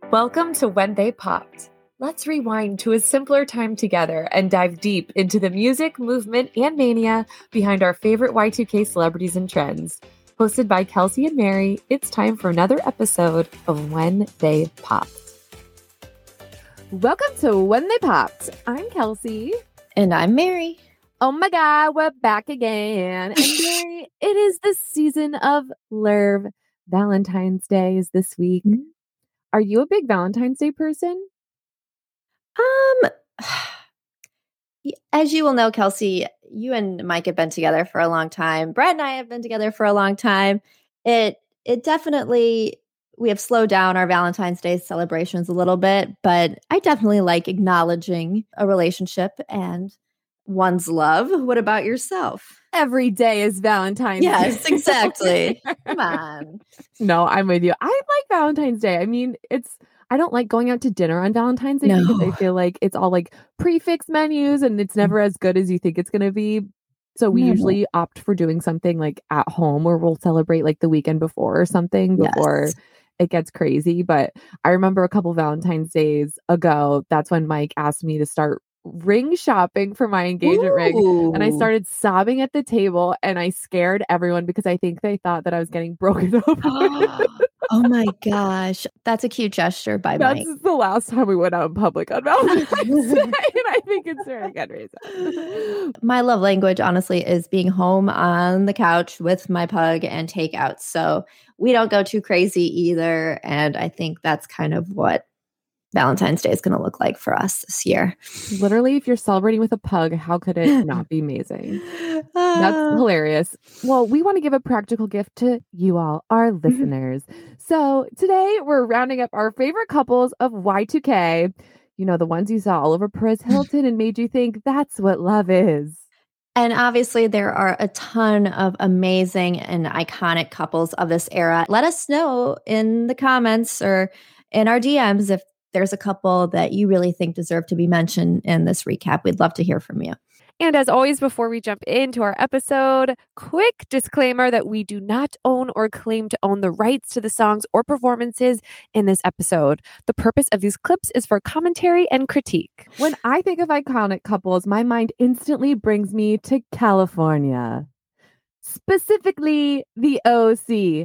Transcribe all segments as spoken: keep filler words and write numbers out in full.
Welcome to When They Popped. Let's rewind to a simpler time together and dive deep into the music, movement, and mania behind our favorite Y two K celebrities and trends. Hosted by Kelsey and Mary, it's time for another episode of When They Popped. Welcome to When They Popped. I'm Kelsey. And I'm Mary. Oh my God, we're back again. And Mary, it is the season of Lerv. Valentine's Day is this week. Mm-hmm. Are you a big Valentine's Day person? Um, as you will know, Kelsey, you and Mike have been together for a long time. Brett and I have been together for a long time. It it definitely, we have slowed down our Valentine's Day celebrations a little bit, but I definitely like acknowledging a relationship and one's love. What about yourself? Every day is Valentine's yes, Day. Yes, exactly. Come on. No, I'm with you. I like Valentine's Day. I mean, it's, I don't like going out to dinner on Valentine's Day no. because I feel like it's all like prefix menus and it's never as good as you think it's going to be. So we no. usually opt for doing something like at home or we'll celebrate like the weekend before or something before yes. it gets crazy. But I remember a couple Valentine's Days ago, that's when Mike asked me to start ring shopping for my engagement Ooh. ring. And I started sobbing at the table and I scared everyone because I think they thought that I was getting broken over. Oh my gosh. That's a cute gesture by That's Mike. That's the last time we went out in public on Valentine's Day. And I think it's very good reason. My love language, honestly, is being home on the couch with my pug and takeout. So we don't go too crazy either. And I think that's kind of what Valentine's Day is going to look like for us this year. Literally, if you're celebrating with a pug, how could it not be amazing? Uh, That's hilarious. Well, we want to give a practical gift to you all, our listeners. So today we're rounding up our favorite couples of Y two K. You know, the ones you saw all over Perez Hilton and made you think that's what love is. And obviously, there are a ton of amazing and iconic couples of this era. Let us know in the comments or in our D Ms if there's a couple that you really think deserve to be mentioned in this recap. We'd love to hear from you. And as always, before we jump into our episode, quick disclaimer that we do not own or claim to own the rights to the songs or performances in this episode. The purpose of these clips is for commentary and critique. When I think of iconic couples, my mind instantly brings me to California, specifically the O C.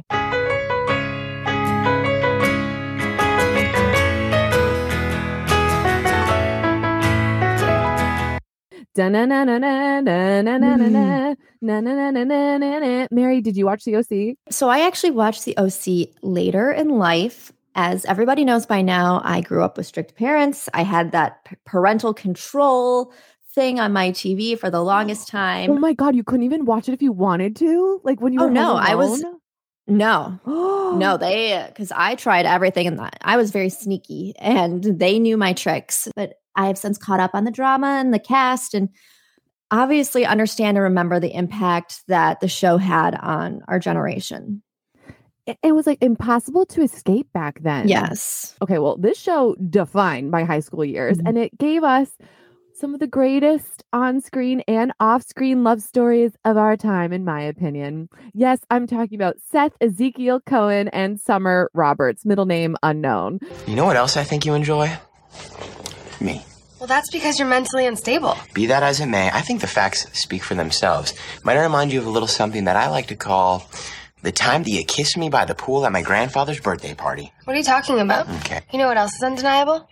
Mary, did you watch the O C? So I actually watched the O C later in life. As everybody knows by now, I grew up with strict parents. I had that parental control thing on my T V for the longest time. Oh my God, you couldn't even watch it if you wanted to? Like when you were Oh no, home alone? I was No, no, they, because I tried everything and I was very sneaky and they knew my tricks, but I have since caught up on the drama and the cast and obviously understand and remember the impact that the show had on our generation. It, it was like impossible to escape back then. Yes. Okay, well, this show defined my high school years mm-hmm. and it gave us some of the greatest on-screen and off-screen love stories of our time, in my opinion. Yes, I'm talking about Seth Ezekiel Cohen and Summer Roberts, middle name unknown. You know what else I think you enjoy? Me. Well, that's because you're mentally unstable. Be that as it may, I think the facts speak for themselves. Might I remind you of a little something that I like to call the time that you kissed me by the pool at my grandfather's birthday party. What are you talking about? Okay. You know what else is undeniable?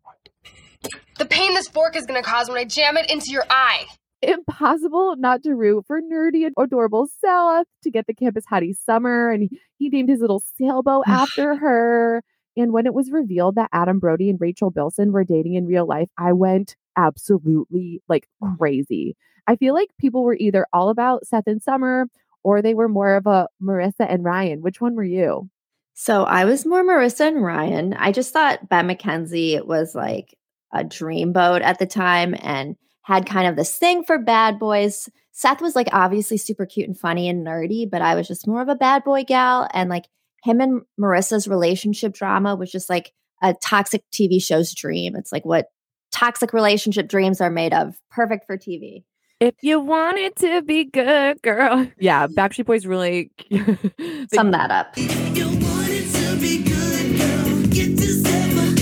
The pain this fork is going to cause when I jam it into your eye. Impossible not to root for nerdy and adorable Seth to get the campus hottie Summer, and he, he named his little sailboat after her. And when it was revealed that Adam Brody and Rachel Bilson were dating in real life, I went absolutely like crazy. I feel like people were either all about Seth and Summer or they were more of a Marissa and Ryan. Which one were you? So I was more Marissa and Ryan. I just thought Ben McKenzie was like a dreamboat at the time and had kind of this thing for bad boys. Seth was like obviously super cute and funny and nerdy, but I was just more of a bad boy gal. And like him and Marissa's relationship drama was just like a toxic T V show's dream. It's like what toxic relationship dreams are made of. Perfect for T V. If you want it to be good, girl. Yeah, Backstreet Boys really sum that up. If you want it to be good, girl, get yourself a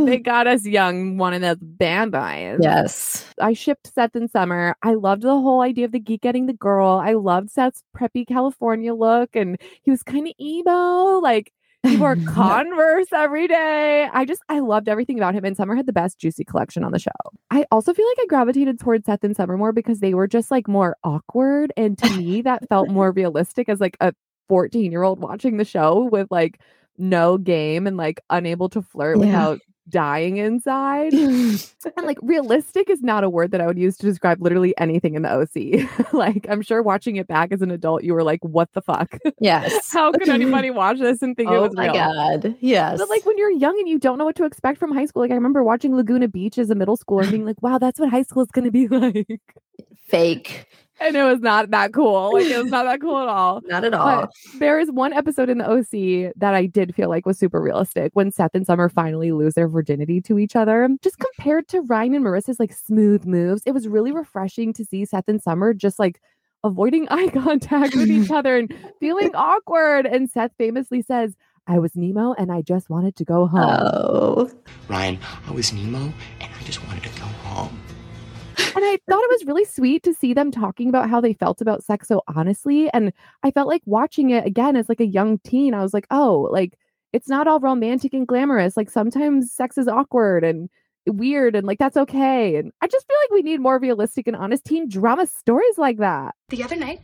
they got us young, one of those band boys. Yes. I shipped Seth and Summer. I loved the whole idea of the geek getting the girl. I loved Seth's preppy California look, and he was kind of emo. Like, he wore Converse every day. I just, I loved everything about him. And Summer had the best Juicy collection on the show. I also feel like I gravitated towards Seth and Summer more because they were just like more awkward. And to me, that felt more realistic as like a fourteen year old watching the show with like no game and like unable to flirt Yeah. without dying inside. And like realistic is not a word that I would use to describe literally anything in the O C. Like, I'm sure watching it back as an adult, you were like, what the fuck? Yes. How could anybody watch this and think it Oh was my real? God. Yes. But like when you're young and you don't know what to expect from high school, like I remember watching Laguna Beach as a middle schooler and being like, wow, that's what high school is going to be like. Fake. And it was not that cool. Like, it was not that cool at all. Not at all. But there is one episode in the O C that I did feel like was super realistic when Seth and Summer finally lose their virginity to each other. Just compared to Ryan and Marissa's like smooth moves, it was really refreshing to see Seth and Summer just like avoiding eye contact with each other and feeling awkward. And Seth famously says, I was Nemo and I just wanted to go home. Oh. Ryan, I was Nemo and I just wanted to go home. And I thought it was really sweet to see them talking about how they felt about sex so honestly. And I felt like watching it again as like a young teen, I was like, oh, like it's not all romantic and glamorous. Like sometimes sex is awkward and weird and like that's okay. And I just feel like we need more realistic and honest teen drama stories like that. The other night,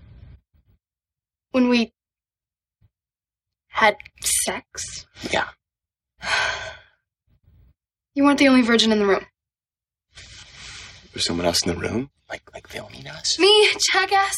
when we had sex, Yeah. you weren't the only virgin in the room. There's someone else in the room? Like, like filming us? Me, jackass.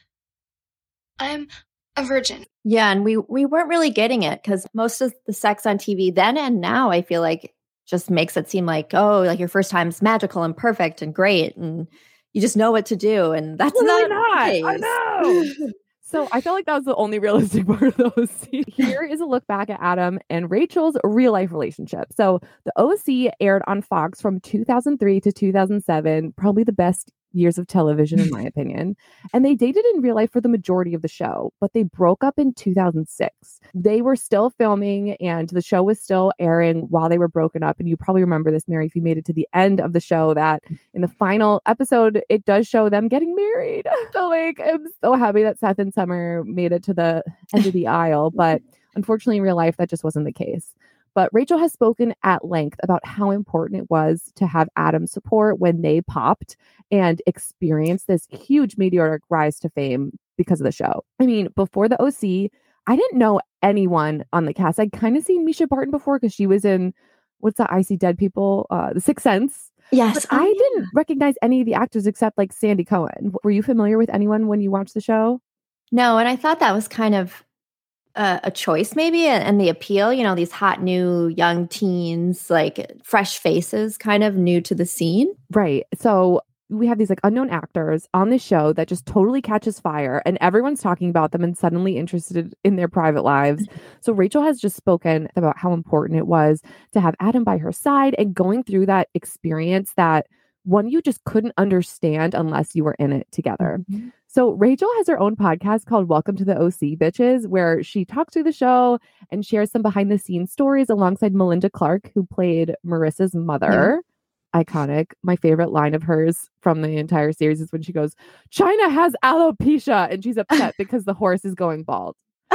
I'm a virgin. Yeah, and we we weren't really getting it because most of the sex on T V then and now, I feel like just makes it seem like, oh, like your first time's magical and perfect and great, and you just know what to do, and that's Really not, not. the case. I know. So I felt like that was the only realistic part of the O C. Here is a look back at Adam and Rachel's real life relationship. So the O C aired on Fox from two thousand three to two thousand seven, probably the best years of television in my opinion. And they dated in real life for the majority of the show, but they broke up in two thousand six. They were still filming and the show was still airing while they were broken up. And you probably remember this, Mary, if you made it to the end of the show, that in the final episode, it does show them getting married. So like, I'm so happy that Seth and Summer made it to the end of the aisle. But unfortunately, in real life, that just wasn't the case. But Rachel has spoken at length about how important it was to have Adam's support when they popped and experienced this huge meteoric rise to fame because of the show. I mean, before the O C, I didn't know anyone on the cast. I'd kind of seen Misha Barton before because she was in, what's that, I See Dead People? Uh, The Sixth Sense. Yes. But I yeah. didn't recognize any of the actors except like Sandy Cohen. Were you familiar with anyone when you watched the show? No, and I thought that was kind of uh, a choice maybe, and, and the appeal, you know, these hot new young teens, like fresh faces, kind of new to the scene. Right. So we have these like unknown actors on this show that just totally catches fire and everyone's talking about them and suddenly interested in their private lives. So Rachel has just spoken about how important it was to have Adam by her side and going through that experience that one you just couldn't understand unless you were in it together. Mm-hmm. So Rachel has her own podcast called Welcome to the O C, Bitches, where she talks through the show and shares some behind the scenes stories alongside Melinda Clark, who played Marissa's mother. Yeah. Iconic. My favorite line of hers from the entire series is when she goes, China has alopecia, and she's upset because the horse is going bald.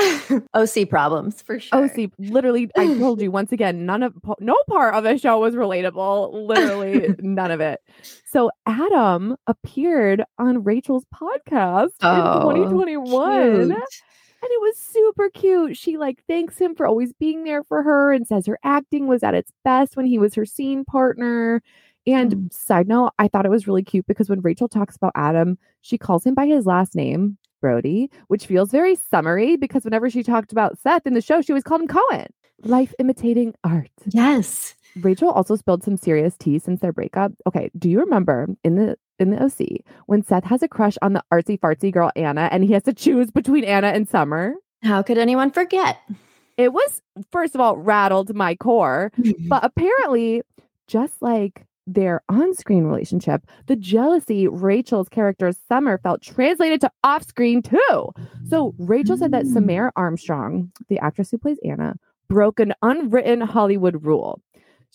O C problems for sure. O C, literally, I told you once again, none of no part of the show was relatable. Literally, none of it. So Adam appeared on Rachel's podcast oh, in twenty twenty-one. Cute. And it was super cute. She like thanks him for always being there for her and says her acting was at its best when he was her scene partner. And mm. side note, I thought it was really cute because when Rachel talks about Adam, she calls him by his last name, Brody, which feels very summery because whenever she talked about Seth in the show, she always called him Cohen. Life imitating art. Yes. Rachel also spilled some serious tea since their breakup. Okay, do you remember in the in the O C when Seth has a crush on the artsy fartsy girl Anna and he has to choose between Anna and Summer? How could anyone forget? It was, first of all, rattled my core, mm-hmm. but apparently, just like their on-screen relationship, the jealousy Rachel's character Summer felt translated to off-screen too. So Rachel said that Samara Armstrong, the actress who plays Anna, broke an unwritten Hollywood rule.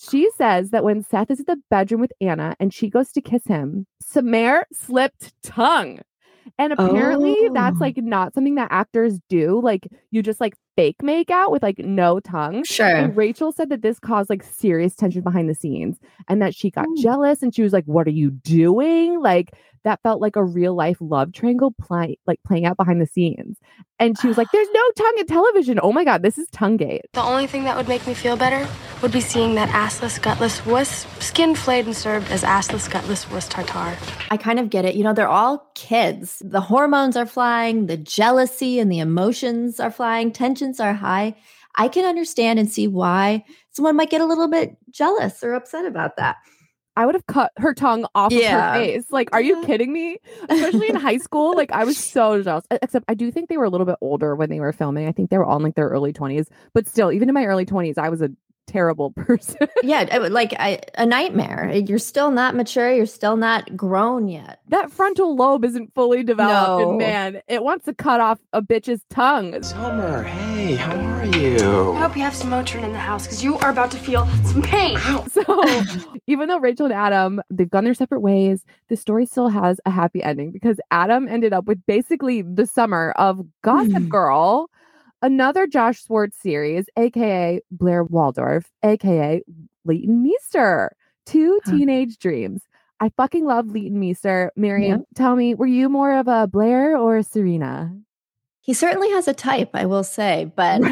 She says that when Seth is in the bedroom with Anna and she goes to kiss him, Samir slipped tongue. And apparently Oh. that's like not something that actors do. Like you just like fake make out with like no tongue. Sure. And Rachel said that this caused like serious tension behind the scenes and that she got Ooh. jealous and she was like, what are you doing? Like that felt like a real life love triangle play like playing out behind the scenes. And she was like, there's no tongue in television. Oh my God, this is Tonguegate. The only thing that would make me feel better would be seeing that assless, gutless wuss, skin flayed and served as assless, gutless wuss tartare. I kind of get it. You know, they're all kids. The hormones are flying, the jealousy and the emotions are flying, tensions are high. I can understand and see why someone might get a little bit jealous or upset about that. I would have cut her tongue off Yeah. of her face. Like, are you kidding me? Especially in high school. Like, I was so jealous. Except I do think they were a little bit older when they were filming. I think they were all in like their early twenties. But still, even in my early twenties, I was a terrible person. Yeah, it would- like I, a nightmare. You're still not mature. You're still not grown yet. That frontal lobe isn't fully developed. No. And man, it wants to cut off a bitch's tongue. Summer, hey, how are you? I hope you have some Motrin in the house because you are about to feel some pain. So even though Rachel and Adam, they've gone their separate ways, the story still has a happy ending because Adam ended up with basically the summer of Gossip Girl, another Josh Schwartz series, aka Blair Waldorf, aka Leighton Meester. Two teenage dreams. I fucking love Leighton Meester. Miriam, tell me, were you more of a Blair or a Serena? He certainly has a type, I will say, but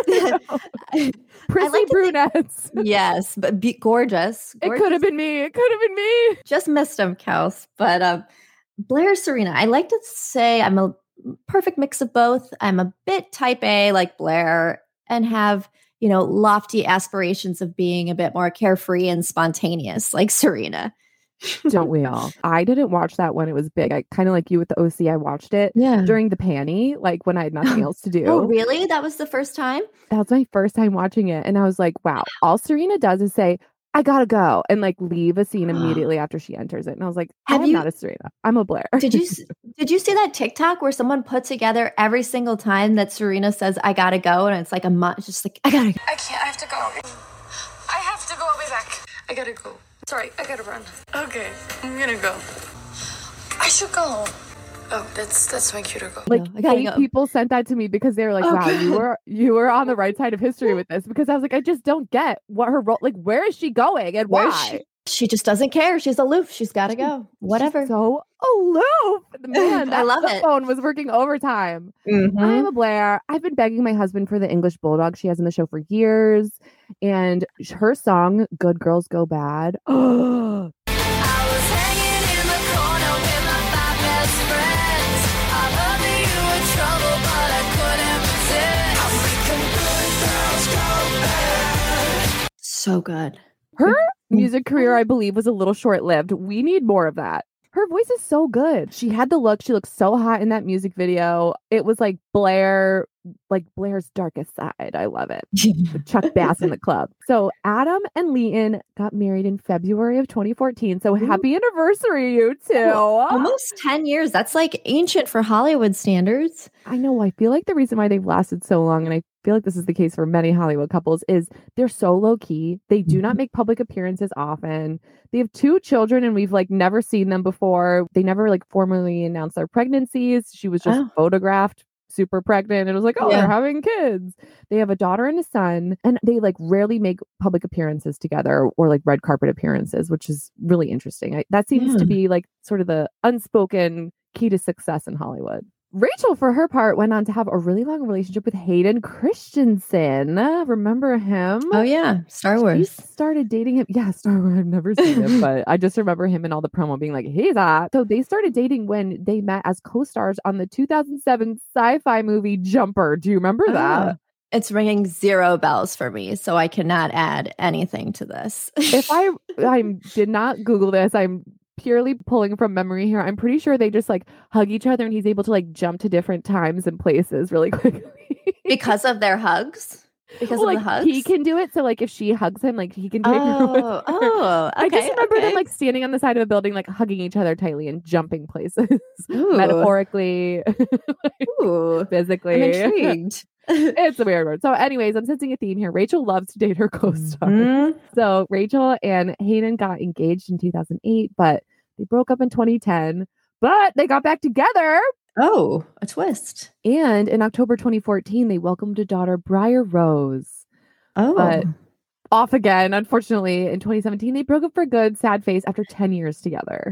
I, Prissy like to think- brunettes. yes, but be gorgeous. It could have been me. It could have been me. Just missed him, Kels. But um, Blair, Serena, I like to say I'm a perfect mix of both. I'm a bit type A like Blair and have, you know, lofty aspirations of being a bit more carefree and spontaneous like Serena. Don't we all? I didn't watch that when it was big. I kind of like you with the O C. I watched it Yeah. during the panty, like when I had nothing else to do. Oh, really? That was the first time? That was my first time watching it. And I was like, wow, all Serena does is say, I gotta go, and like leave a scene immediately after she enters it. And I was like, Have I'm you- not a Serena. I'm a Blair. Did you s- did you see that TikTok where someone put together every single time that Serena says I gotta go, and it's like a month, just like I gotta go. I can't. I have to go. I have to go. I'll be back. I gotta go. Sorry, I gotta run. Okay, I'm gonna go. I should go. Oh, that's that's my cue to go. Like I gotta eight go. people sent that to me because they were like, Oh, wow, you God. were you were on the right side of history with this. Because I was like, I just don't get what her role, like, where is she going and Where why? she, she just doesn't care. She's aloof. She's gotta go. Whatever. So aloof. Man, I that love flip it. phone was working overtime. Mhm. I'm a Blair. I've been begging my husband for the English Bulldog she has in the show for years. And sh- her song, Good Girls Go Bad. Oh, So good. her music career, I believe, was a little short lived. We need more of that. Her voice is so good. She had the look. She looked so hot in that music video. It was like Blair, like Blair's darkest side. I love it. With Chuck Bass in the club. So Adam and Leighton got married in February of twenty fourteen. So happy anniversary, you two. Almost ten years. That's like ancient for Hollywood standards. I know. I feel like the reason why they've lasted so long, and I feel like this is the case for many Hollywood couples, is they're so low key. They do not make public appearances often. They have two children, and we've like never seen them before. They never like formally announced their pregnancies. She was just Oh. photographed super pregnant, and it was like, oh, Yeah. they're having kids. They have a daughter and a son, and they like rarely make public appearances together or like red carpet appearances, which is really interesting. I, that seems Yeah. to be like sort of the unspoken key to success in Hollywood. Rachel, for her part, went on to have a really long relationship with Hayden Christensen. Uh, remember him? Oh yeah, Star She Wars. started dating him. Yeah, Star Wars. I've never seen it, but I just remember him in all the promo being like, he's hot. So they started dating when they met as co-stars on the two thousand seven sci-fi movie Jumper. Do you remember that? Oh. It's ringing zero bells for me, so I cannot add anything to this. If I I did not Google this, I'm purely pulling from memory here. I'm pretty sure they just like hug each other and he's able to like jump to different times and places really quickly. Because of their hugs. Because well, of like, the hugs? he can do it. So like if she hugs him, like he can take her. Oh, oh, okay, I just remember okay. them like standing on the side of a building, like hugging each other tightly and jumping places, Ooh. metaphorically, like, Ooh, physically. I'm intrigued. It's a weird word. So, anyways, I'm sensing a theme here. Rachel loves to date her co-stars. Mm-hmm. So Rachel and Hayden got engaged in two thousand eight, but they broke up in twenty ten. But they got back together. Oh, a twist. And in October twenty fourteen, they welcomed a daughter, Briar Rose. Oh. But off again, unfortunately, in twenty seventeen, they broke up for good, sad face after ten years together.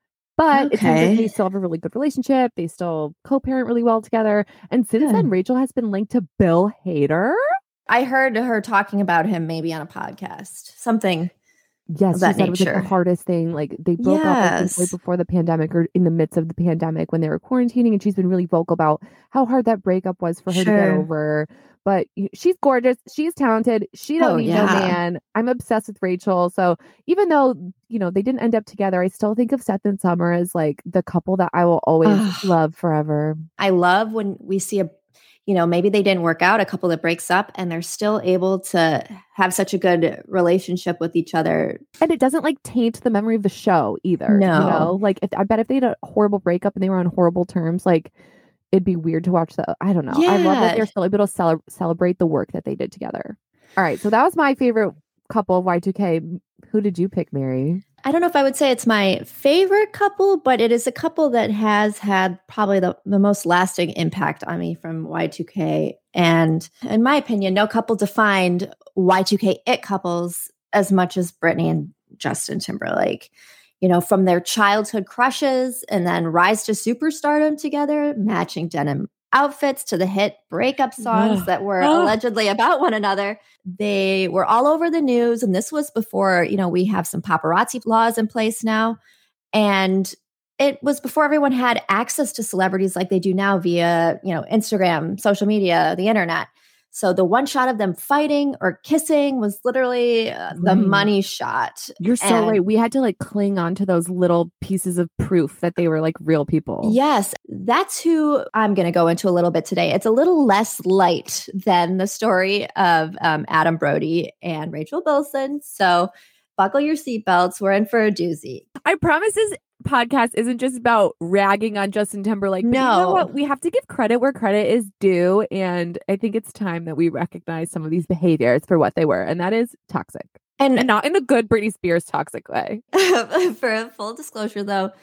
But okay. it seems like they still have a really good relationship. They still co-parent really well together. And since yeah. then, Rachel has been linked to Bill Hader. I heard her talking about him maybe on a podcast. Something. Yes, that she said it was like nature. the hardest thing. Like they broke up I think, Yes. right before the pandemic or in the midst of the pandemic when they were quarantining, and she's been really vocal about how hard that breakup was for her to get Sure. over. But you- she's gorgeous. She's talented. She don't Oh, need yeah. no man. I'm obsessed with Rachel. So even though, you know, they didn't end up together, I still think of Seth and Summer as like the couple that I will always Ugh. love forever. I love when we see a, you know, maybe they didn't work out, a couple that breaks up and they're still able to have such a good relationship with each other. And it doesn't like taint the memory of the show either. No. You know, like if, I bet if they had a horrible breakup and they were on horrible terms, like it'd be weird to watch the, I don't know. I love that Yeah. they're still able to cele- celebrate the work that they did together. All right. So that was my favorite couple of Y two K. Who did you pick, Mary? I don't know if I would say it's my favorite couple, but it is a couple that has had probably the, the most lasting impact on me from Y two K. And in my opinion, no couple defined Y two K it couples as much as Britney and Justin Timberlake. You know, from their childhood crushes and then rise to superstardom together, matching denim outfits to the hit breakup songs Ugh. that were Ugh. allegedly about one another. They were all over the news. And this was before, you know, we have some paparazzi laws in place now. And it was before everyone had access to celebrities like they do now via, you know, Instagram, social media, the internet. So the one shot of them fighting or kissing was literally uh, the Right. money shot. You're so And- right. We had to like cling on to those little pieces of proof that they were like real people. Yes, that's who I'm going to go into a little bit today. It's a little less light than the story of um, Adam Brody and Rachel Bilson. So buckle your seatbelts. We're in for a doozy. I promise this podcast isn't just about ragging on Justin Timberlake. But you know No. what? We have to give credit where credit is due. And I think it's time that we recognize some of these behaviors for what they were. And that is toxic. And, And not in the good Britney Spears toxic way. for full disclosure, though,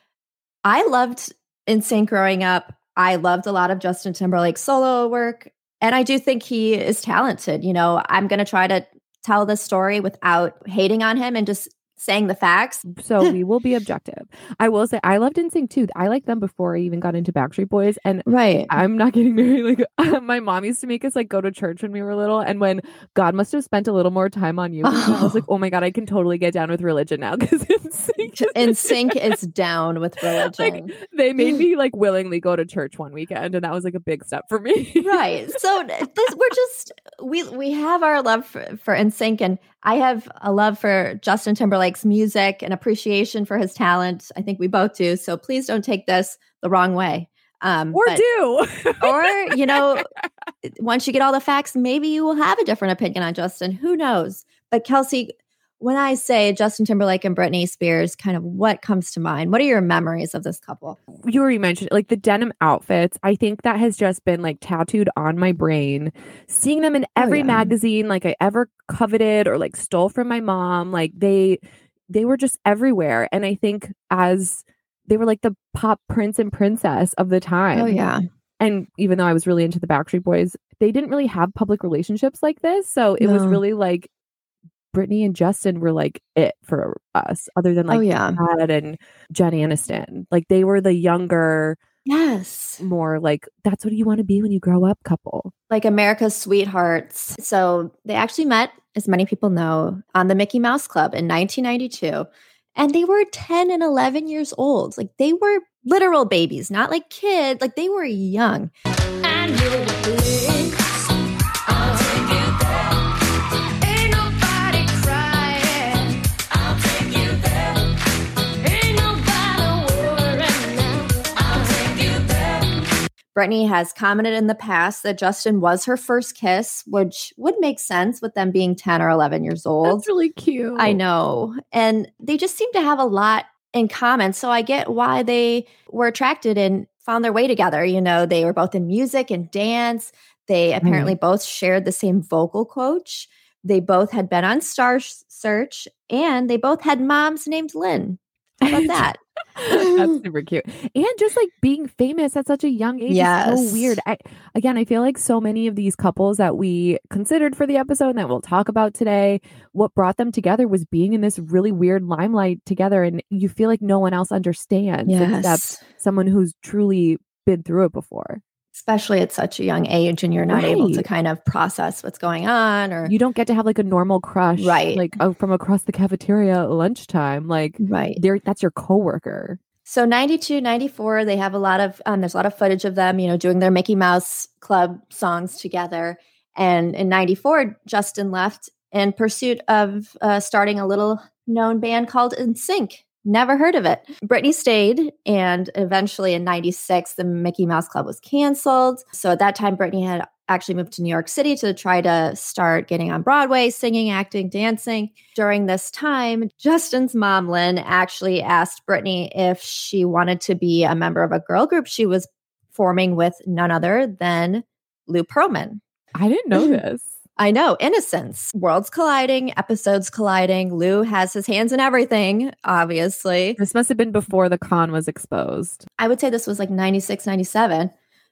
I loved N Sync growing up. I loved a lot of Justin Timberlake's solo work. And I do think he is talented. You know, I'm going to try to tell this story without hating on him and just saying the facts. So we will be objective. I will say I loved N Sync too. I liked them before I even got into Backstreet Boys. And Right. I'm not getting married. Like my mom used to make us like go to church when we were little. And when God must have spent a little more time on you, I was like, oh my God, I can totally get down with religion now. Because N Sync N Sync is down with religion. Like, they made me like willingly go to church one weekend, and that was like a big step for me. Right. So this, we're just we we have our love for, for N Sync, and I have a love for Justin Timberlake's music and appreciation for his talent. I think we both do. So please don't take this the wrong way. Um, or but- do. or you know, once you get all the facts, maybe you will have a different opinion on Justin. Who knows? But Kelsey, when I say Justin Timberlake and Britney Spears, kind of what comes to mind? What are your memories of this couple? You already mentioned like the denim outfits. I think that has just been like tattooed on my brain. Seeing them in every yeah. magazine like I ever coveted or like stole from my mom, like they they were just everywhere. And I think as they were like the pop prince and princess of the time. Oh yeah. And even though I was really into the Backstreet Boys, they didn't really have public relationships like this. So it was No. really like Britney and Justin were like it for us, other than like Oh yeah. Chad and Jen Aniston. Like they were the younger, Yes. more like, that's what you want to be when you grow up couple. Like America's sweethearts. So they actually met, as many people know, on the Mickey Mouse Club in nineteen ninety-two. And they were ten and eleven years old. Like they were literal babies, not like kids. Like they were young. I know the place. I'll take you there. Ain't nobody crying. I'll take you there. Ain't nobody worrying now. I'll take you there. Brittany has commented in the past that Justin was her first kiss, which would make sense with them being ten or eleven years old. That's really cute. I know. And they just seem to have a lot in common. So I get why they were attracted and found their way together. You know, they were both in music and dance. They apparently Right. both shared the same vocal coach. They both had been on Star Search, and they both had moms named Lynn. How about that? That's super cute. And just like being famous at such a young age is Yes. so weird. I, again, I feel like so many of these couples that we considered for the episode and that we'll talk about today, what brought them together was being in this really weird limelight together. And you feel like no one else understands except Yes. someone who's truly been through it before. Especially at such a young age, and you're not able to Right. kind of process what's going on, or You don't get to have like a normal crush, Right. like oh, from across the cafeteria at lunchtime. Like right. they're that's your coworker. So ninety-two, ninety-four, they have a lot of, um, there's a lot of footage of them, you know, doing their Mickey Mouse Club songs together. And in ninety-four, Justin left in pursuit of uh, starting a little known band called N Sync. Never heard of it. Brittany stayed, and eventually in ninety-six, the Mickey Mouse Club was canceled. So at that time, Brittany had actually moved to New York City to try to start getting on Broadway, singing, acting, dancing. During this time, Justin's mom, Lynn, actually asked Brittany if she wanted to be a member of a girl group she was forming with none other than Lou Pearlman. I didn't know this. I know, innocence. Worlds colliding, episodes colliding. Lou has his hands in everything, obviously. This must have been before the con was exposed. I would say this was like ninety-six, ninety-seven.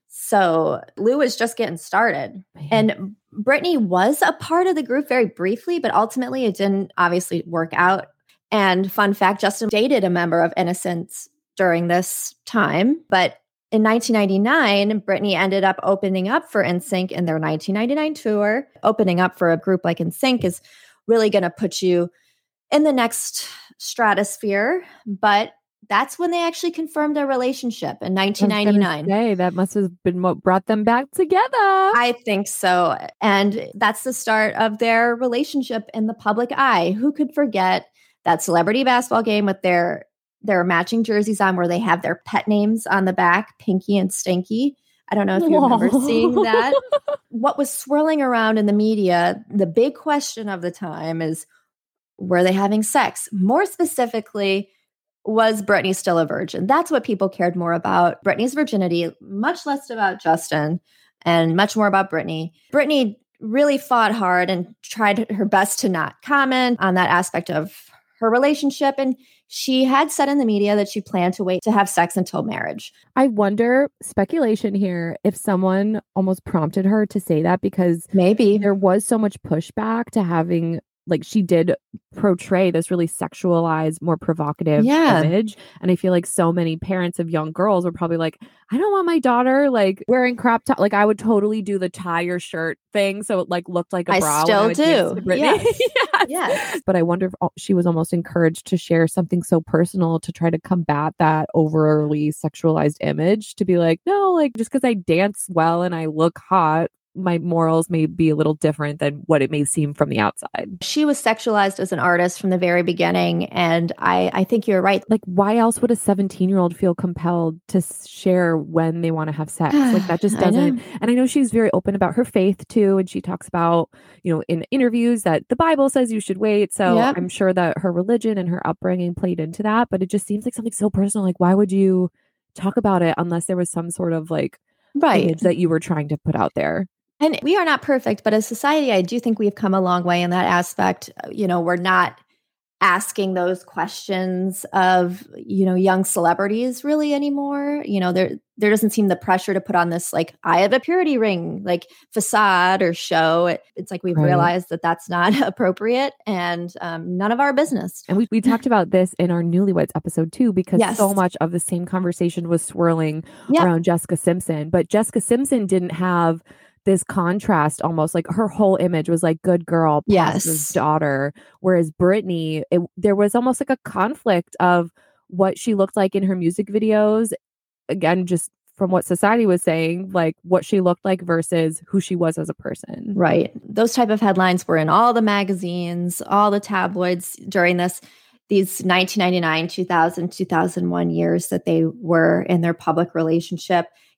So Lou was just getting started. Man. And Brittany was a part of the group very briefly, but ultimately it didn't obviously work out. And fun fact, Justin dated a member of Innocence during this time. But in nineteen ninety-nine, Brittany ended up opening up for N Sync in their nineteen ninety-nine tour. Opening up for a group like N Sync is really going to put you in the next stratosphere. But that's when they actually confirmed their relationship in nineteen ninety-nine. Hey, that must have been what brought them back together. I think so. And that's the start of their relationship in the public eye. Who could forget that celebrity basketball game with their their matching jerseys on where they have their pet names on the back, Pinky and Stinky? I don't know if you remember Whoa. seeing that. What was swirling around in the media, the big question of the time is, were they having sex? More specifically, was Brittany still a virgin? That's what people cared more about. Brittany's virginity, much less about Justin and much more about Brittany. Brittany really fought hard and tried her best to not comment on that aspect of her relationship. And she had said in the media that she planned to wait to have sex until marriage. I wonder, speculation here, if someone almost prompted her to say that because Maybe. there was so much pushback to having, like, she did portray this really sexualized, more provocative Yeah. image. And I feel like so many parents of young girls were probably like, I don't want my daughter like wearing crop top. Like, I would totally do the tie your shirt thing. So it like looked like a I bra. when still would dance do. to Britney. Yes. Yes. Yes. But I wonder if al- she was almost encouraged to share something so personal to try to combat that overly sexualized image, to be like, no, like just because I dance well and I look hot, my morals may be a little different than what it may seem from the outside. She was sexualized as an artist from the very beginning. And I, I think you're right. Like, why else would a seventeen year old feel compelled to s- share when they want to have sex? Like, that just I know. doesn't. And I know she's very open about her faith too. And she talks about, you know, in interviews that the Bible says you should wait. So Yep. I'm sure that her religion and her upbringing played into that. But it just seems like something so personal. Like, why would you talk about it unless there was some sort of like Right. image that you were trying to put out there? And we are not perfect, but as society, I do think we've come a long way in that aspect. You know, we're not asking those questions of, you know, young celebrities really anymore. You know, there there doesn't seem the pressure to put on this like I have a purity ring, like facade or show. It, it's like we've Right. realized that that's not appropriate and um, none of our business. And we, we talked about this in our Newlyweds episode too, because Yes. so much of the same conversation was swirling Yeah. around Jessica Simpson. But Jessica Simpson didn't have this contrast, almost like her whole image was like good girl, pastor's Yes. daughter. Whereas Britney, it, there was almost like a conflict of what she looked like in her music videos. Again, just from what society was saying, like what she looked like versus who she was as a person. Right. Those type of headlines were in all the magazines, all the tabloids during this, these nineteen ninety-nine, two thousand, two thousand one years that they were in their public relationship.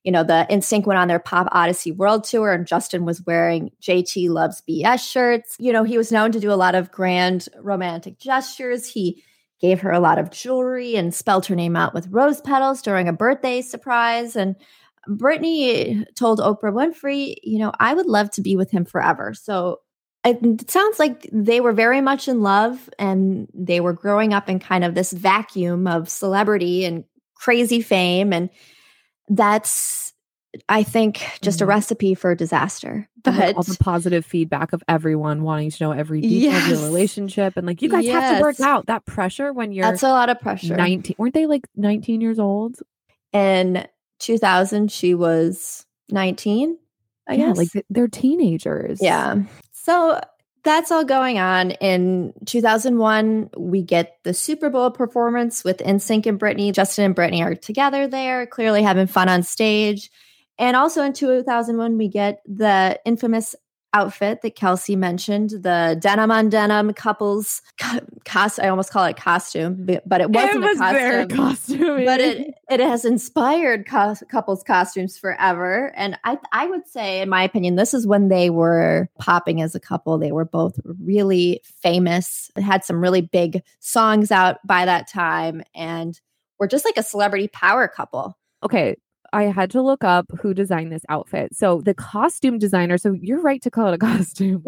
you know, the N Sync went on their Pop Odyssey World Tour and Justin was wearing J T Loves B S shirts. You know, he was known to do a lot of grand romantic gestures. He gave her a lot of jewelry and spelled her name out with rose petals during a birthday surprise. And Britney told Oprah Winfrey, you know, I would love to be with him forever. So it sounds like they were very much in love and they were growing up in kind of this vacuum of celebrity and crazy fame. And that's, I think, just a recipe for disaster. But like all the positive feedback of everyone wanting to know every detail yes. of your relationship. And like, you guys yes. have to work out that pressure when you're That's a lot of pressure. nineteen. Weren't they like nineteen years old? In two thousand, she was nineteen, I yeah, guess. like they're teenagers. Yeah. So that's all going on. In two thousand one, we get the Super Bowl performance with N Sync and Britney. Justin and Britney are together there, clearly having fun on stage. And also in two thousand one, we get the infamous outfit that Kelsey mentioned, the denim on denim couples cost. I almost call it costume, but it wasn't it was a costume. Very costume but it it has inspired co- couples costumes forever. And I I would say, in my opinion, this is when they were popping as a couple. They were both really famous. They had some really big songs out by that time, and were just like a celebrity power couple. Okay. I had to look up who designed this outfit. So the costume designer, so you're right to call it a costume.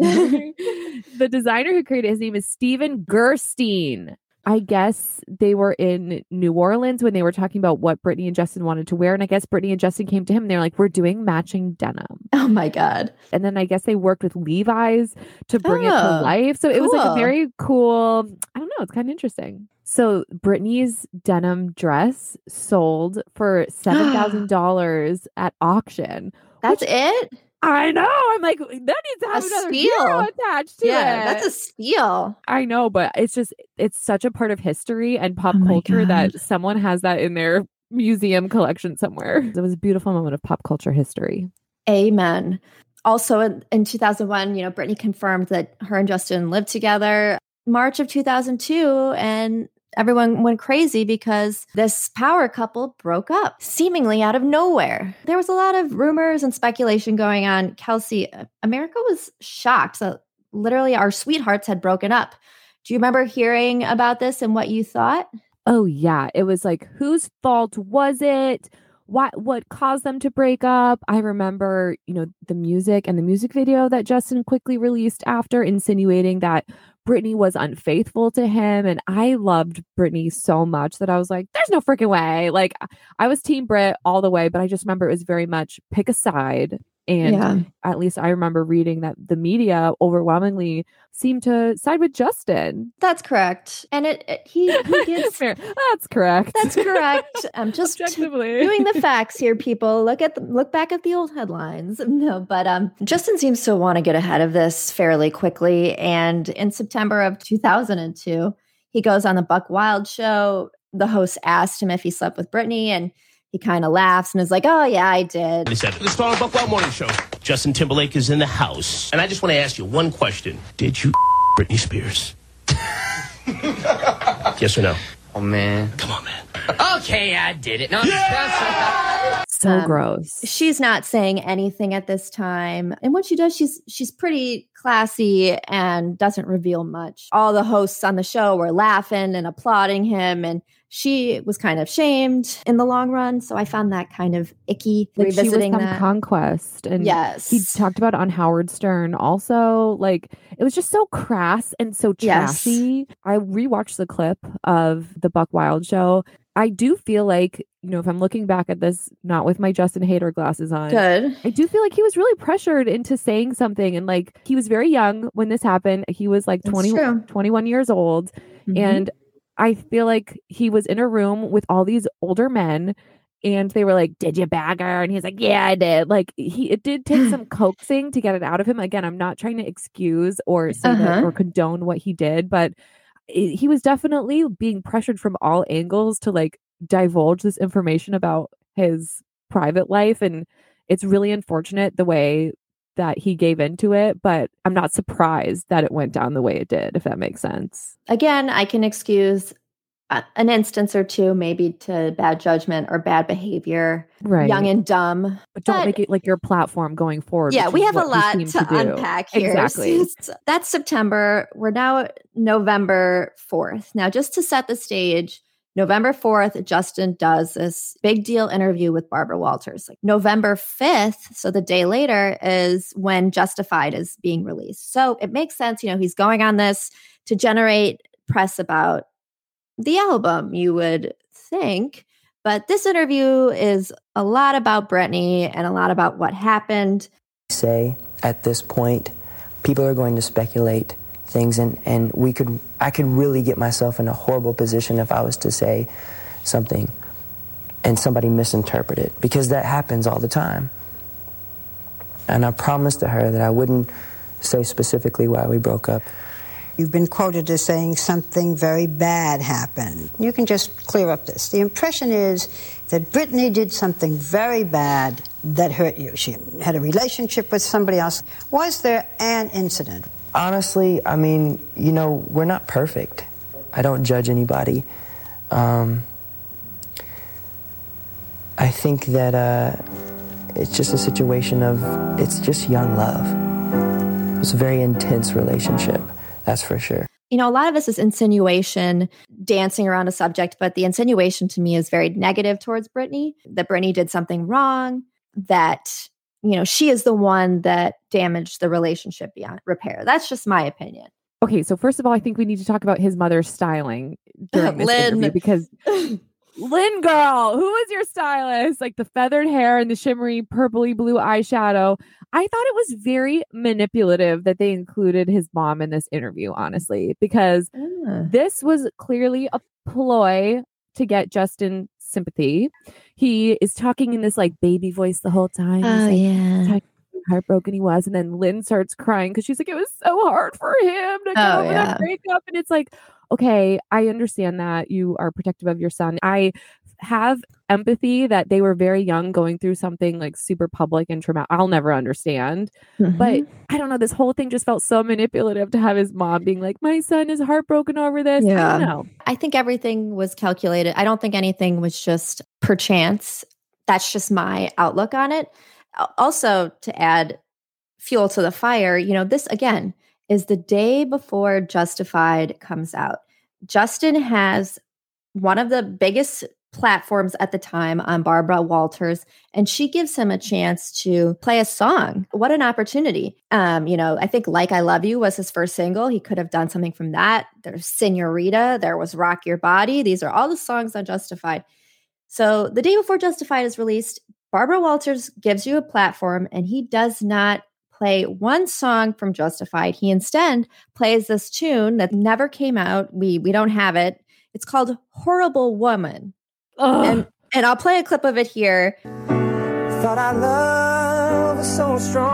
The designer who created it, his name is Steven Gerstein. I guess they were in New Orleans when they were talking about what Britney and Justin wanted to wear. And I guess Britney and Justin came to him and they're like, we're doing matching denim. Oh my God. And then I guess they worked with Levi's to bring oh, it to life. So cool. It was like a very cool, I don't know, it's kind of interesting. So Britney's denim dress sold for seven thousand dollars at auction. That's it? I know. I'm like, that needs to have a another steal zero attached to yeah, it. That's a steal. I know, but it's just, it's such a part of history and pop oh culture that someone has that in their museum collection somewhere. It was a beautiful moment of pop culture history. Amen. Also in, in two thousand one, you know, Britney confirmed that her and Justin lived together March of two thousand two, and everyone went crazy because this power couple broke up seemingly out of nowhere. There was a lot of rumors and speculation going on. Kelsey, America was shocked. So literally our sweethearts had broken up. Do you remember hearing about this and what you thought? Oh yeah. It was like, whose fault was it? What what caused them to break up? I remember, you know, the music and the music video that Justin quickly released after, insinuating that Britney was unfaithful to him. And I loved Britney so much that I was like, there's no freaking way. Like, I was Team Brit all the way, but I just remember it was very much pick a side. And yeah. At least I remember reading that the media overwhelmingly seemed to side with Justin. That's correct. And it, it he, he gives... That's correct. That's correct. I'm just Objectively. doing the facts here, people. Look at the, look back at the old headlines. No, but um, Justin seems to want to get ahead of this fairly quickly. And in September of two thousand two, he goes on the Buck Wild show. The host asked him if he slept with Britney, and he kind of laughs and is like, oh, yeah, I did. He said, the Star Buck Wild Morning Show. Justin Timberlake is in the house. And I just want to ask you one question. Did you Britney Spears? Yes or no? Oh, man. Come on, man. Okay, I did it. No, yeah! So um, gross. She's not saying anything at this time. And when she does, she's she's pretty classy and doesn't reveal much. All the hosts on the show were laughing and applauding him, and she was kind of shamed in the long run. So I found that kind of icky, like revisiting she was some that. Conquest. And yes. He talked about it on Howard Stern also. Like, it was just so crass and so trashy. Yes. I rewatched the clip of the Buck Wild show. I do feel like, you know, if I'm looking back at this, not with my Justin hater glasses on, good. I do feel like he was really pressured into saying something. And like, he was very young when this happened. He was like twenty, twenty-one years old. Mm-hmm. And I feel like he was in a room with all these older men and they were like, did you bag her? And he's like, yeah, I did. Like, he, it did take some coaxing to get it out of him. Again, I'm not trying to excuse or say uh-huh. that or condone what he did, but it, he was definitely being pressured from all angles to like divulge this information about his private life. And it's really unfortunate the way that he gave into it, but I'm not surprised that it went down the way it did, if that makes sense. Again, I can excuse uh, an instance or two, maybe to bad judgment or bad behavior, Right. young and dumb. But don't But- make it like your platform going forward. Yeah, which we is have a what lot seem to, do. unpack here. Exactly. So that's September. We're now November fourth. Now, just to set the stage, November fourth, Justin does this big deal interview with Barbara Walters. Like November fifth, so the day later, is when Justified is being released. So it makes sense, you know, he's going on this to generate press about the album, you would think. But this interview is a lot about Britney and a lot about what happened. Say at this point, people are going to speculate things, and, and we could I could really get myself in a horrible position if I was to say something and somebody misinterpret it, because that happens all the time. And I promised to her that I wouldn't say specifically why we broke up. You've been quoted as saying something very bad happened. You can just clear up this. The impression is that Britney did something very bad that hurt you. She had a relationship with somebody else. Was there an incident? Honestly, I mean, you know, we're not perfect. I don't judge anybody. Um, I think that uh, it's just a situation of, it's just young love. It's a very intense relationship, that's for sure. You know, a lot of this is insinuation, dancing around a subject, but the insinuation to me is very negative towards Britney, that Britney did something wrong, that, you know, she is the one that damaged the relationship beyond repair. That's just my opinion. Okay, so first of all, I think we need to talk about his mother's styling during this Lynn. interview, because Lynn girl, who is your stylist? Like the feathered hair and the shimmery purpley blue eyeshadow. I thought it was very manipulative that they included his mom in this interview, honestly, because Ah. this was clearly a ploy to get Justin sympathy. He is talking in this like baby voice the whole time. He's Oh, like, yeah. talking how heartbroken he was, and then Lynn starts crying because she's like, it was so hard for him to get Oh, over yeah. that breakup. And it's like, okay, I understand that you are protective of your son. I have empathy that they were very young going through something like super public and traumatic. I'll never understand. Mhm. But I don't know, this whole thing just felt so manipulative to have his mom being like, my son is heartbroken over this. I Yeah. don't know. I think everything was calculated. I don't think anything was just perchance. That's just my outlook on it. Al- Also, to add fuel to the fire, you know, this again is the day before Justified comes out. Justin has one of the biggest platforms at the time on Barbara Walters, and she gives him a chance to play a song. What an opportunity. Um, you know, I think Like I Love You was his first single. He could have done something from that. There's Senorita, there was Rock Your Body. These are all the songs on Justified. So the day before Justified is released, Barbara Walters gives you a platform, and he does not play one song from Justified. He instead plays this tune that never came out. We we don't have it. It's called Horrible Woman. Ugh. And and I'll play a clip of it here. Thought our love was so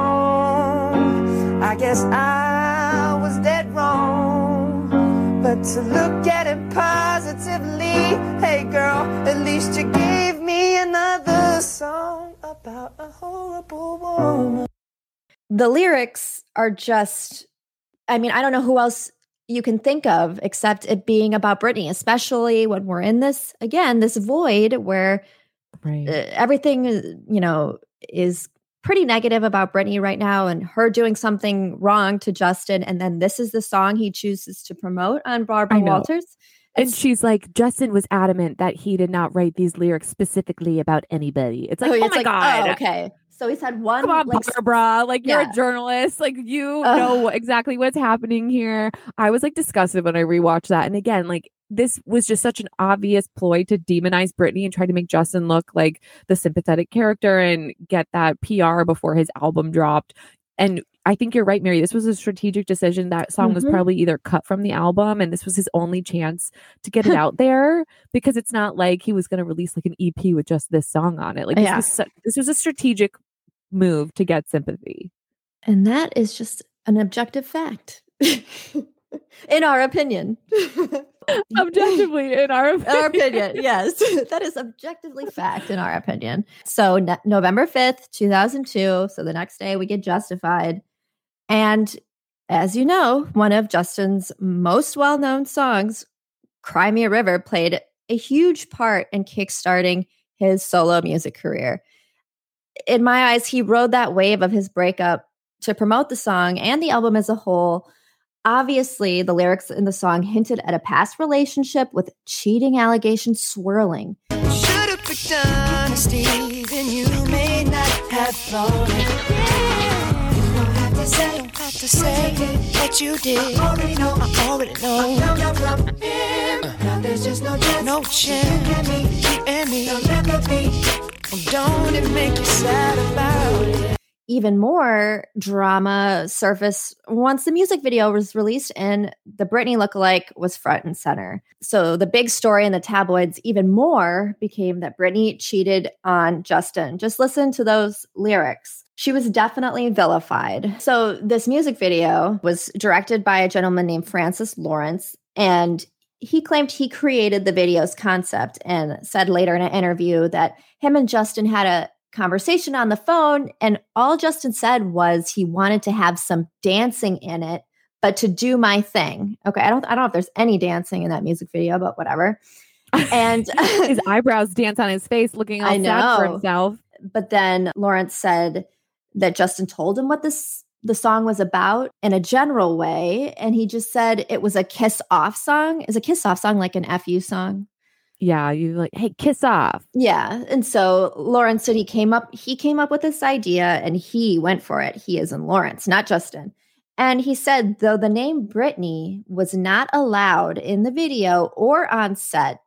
strong. I guess I was dead wrong. But to look at it positively, hey girl, at least you gave me another song about a horrible woman. The lyrics are just, I mean, I don't know who else you can think of except it being about Britney, especially when we're in this, again, this void where Right. uh, everything, uh, you know, is pretty negative about Britney right now and her doing something wrong to Justin. And then this is the song he chooses to promote on Barbara I know. Walters. And It's- she's like, Justin was adamant that he did not write these lyrics specifically about anybody. It's like, oh, it's my like, God. oh, okay. So he's had one, Come on, like, Barbara. Like, you're yeah. a journalist. Like, you Ugh. know exactly what's happening here. I was like disgusted when I rewatched that. And again, like, this was just such an obvious ploy to demonize Britney and try to make Justin look like the sympathetic character and get that P R before his album dropped. And I think you're right, Mary. This was a strategic decision. That song was Mhm. probably either cut from the album, and this was his only chance to get it out there, because it's not like he was going to release like an E P with just this song on it. Like, this Yeah. was su- this was a strategic move to get sympathy. And that is just an objective fact, in our opinion. Objectively, in our opinion. Our opinion, yes. That is objectively fact in our opinion. So no- November fifth, two thousand two. So the next day we get Justified. And as you know, one of Justin's most well-known songs, Cry Me a River played a huge part in kickstarting his solo music career. In my eyes, he rode that wave of his breakup to promote the song and the album as a whole. Obviously, the lyrics in the song hinted at a past relationship with cheating allegations swirling. Should have picked honesty, then you may not have thought it. Yeah. You don't have to say, don't have to say that you did. I already know, I already know. I know from him. Uh, now there's just no chance, no chance. You and me, you and me, they'll never be. Don't it make you sad about it? Even more drama surfaced once the music video was released and the Britney lookalike was front and center. So the big story in the tabloids even more became that Britney cheated on Justin. Just listen to those lyrics. She was definitely vilified. So this music video was directed by a gentleman named Francis Lawrence, and he claimed he created the video's concept and said later in an interview that him and Justin had a conversation on the phone, and all Justin said was he wanted to have some dancing in it, but to do my thing. Okay, I don't I don't know if there's any dancing in that music video, but whatever. And his eyebrows dance on his face, looking all I sad know. for himself. But then Lawrence said that Justin told him what this the song was about in a general way, and he just said it was a kiss off song. Is a kiss off song like an F U song? Yeah, you like, hey, kiss off. Yeah. And so Lawrence said he came up, he came up with this idea and he went for it. He is in Lawrence, not Justin. And he said, though the name Britney was not allowed in the video or on set,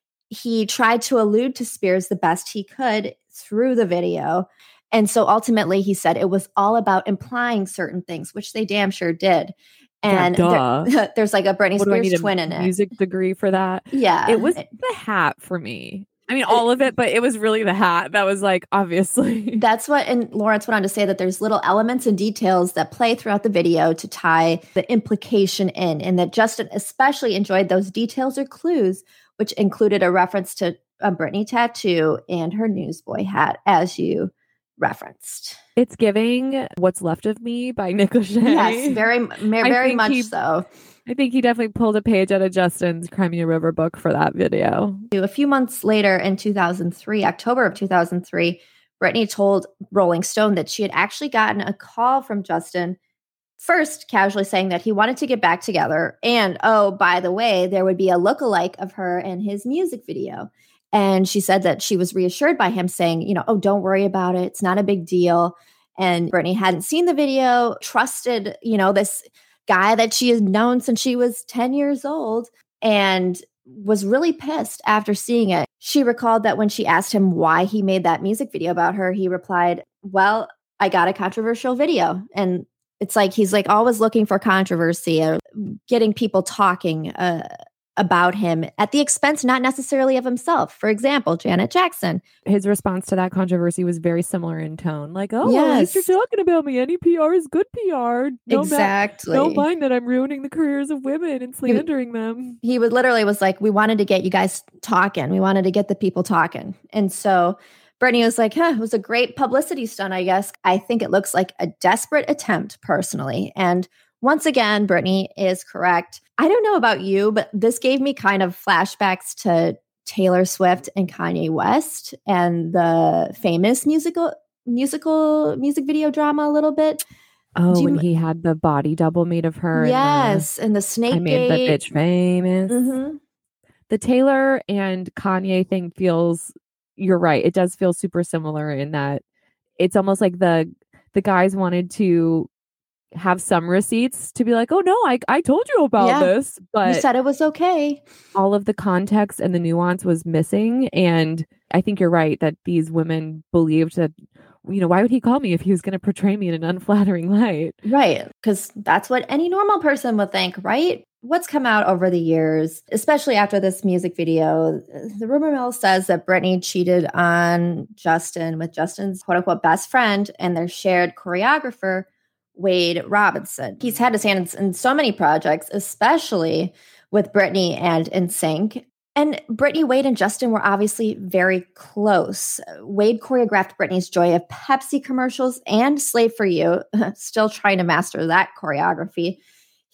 he tried to allude to Spears the best he could through the video. And so ultimately he said it was all about implying certain things, which they damn sure did. And yeah, there, there's like a Britney what, Spears twin in it. Music degree for that. Yeah. It was the hat for me. I mean, all of it, but it was really the hat that was like, obviously. That's what, and Lawrence went on to say that there's little elements and details that play throughout the video to tie the implication in, and that Justin especially enjoyed those details or clues, which included a reference to a Britney tattoo and her newsboy hat, as you referenced. It's giving What's Left of Me by Nick Lachey. Yes, very, very much he, so. I think he definitely pulled a page out of Justin's Cry Me a River book for that video. A few months later in two thousand three, October of two thousand three, Britney told Rolling Stone that she had actually gotten a call from Justin, first casually saying that he wanted to get back together. And, oh, by the way, there would be a lookalike of her in his music video. And she said that she was reassured by him saying, you know, oh, don't worry about it. It's not a big deal. And Britney hadn't seen the video, trusted, you know, this guy that she had known since she was ten years old, and was really pissed after seeing it. She recalled that when she asked him why he made that music video about her, he replied, well, I got a controversial video. And it's like he's like always looking for controversy, or getting people talking uh, about him at the expense not necessarily of himself. For example, Janet Jackson. His response to that controversy was very similar in tone. Like, oh, Yes. at least you're talking about me. Any P R is good P R. No Exactly. Ma- don't mind that I'm ruining the careers of women and slandering them. He would literally was like, we wanted to get you guys talking. We wanted to get the people talking. And so Britney was like, huh, it was a great publicity stunt, I guess. I think it looks like a desperate attempt personally. And once again, Britney is correct. I don't know about you, but this gave me kind of flashbacks to Taylor Swift and Kanye West and the famous musical musical music video drama a little bit. Oh, you, when he had the body double made of her. Yes, and the, and the snake I made gate. the bitch famous. Mm-hmm. The Taylor and Kanye thing feels, you're right, it does feel super similar in that it's almost like the the guys wanted to have some receipts to be like, oh no, I I told you about Yeah. this, but You said it was okay. all of the context and the nuance was missing. And I think you're right that these women believed that, you know, why would he call me if he was going to portray me in an unflattering light? Right. Because that's what any normal person would think, right? What's come out over the years, especially after this music video, the rumor mill says that Britney cheated on Justin with Justin's quote unquote best friend and their shared choreographer, Wade Robinson. He's had his hands in so many projects, especially with Britney and N Sync. And Britney, Wade, and Justin were obviously very close. Wade choreographed Britney's Joy of Pepsi commercials and Slave for You, still trying to master that choreography.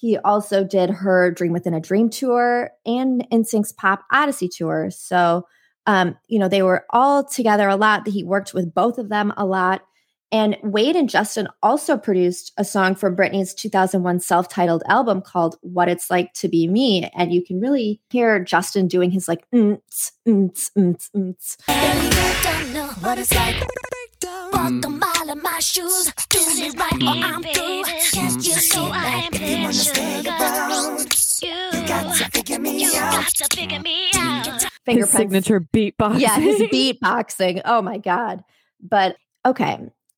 He also did her Dream Within a Dream tour and N Sync's Pop Odyssey tour. So, um, you know, they were all together a lot. He worked with both of them a lot. And Wade and Justin also produced a song for Britney's two thousand one self-titled album called What It's Like to Be Me. And you can really hear Justin doing his like, mm-ts, mm-ts, mm-ts, mm-ts. Don't know what it's like. Walk a mile in my shoes. Do me right or I'm through. Can't you see that if you wanna stay around? You got to figure me out. Got to figure me out. His signature beatboxing. Yeah, his beatboxing. Oh my God. But okay.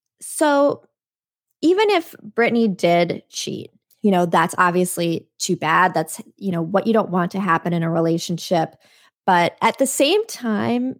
So even if Britney did cheat, you know, that's obviously too bad. That's, you know, what you don't want to happen in a relationship. But at the same time,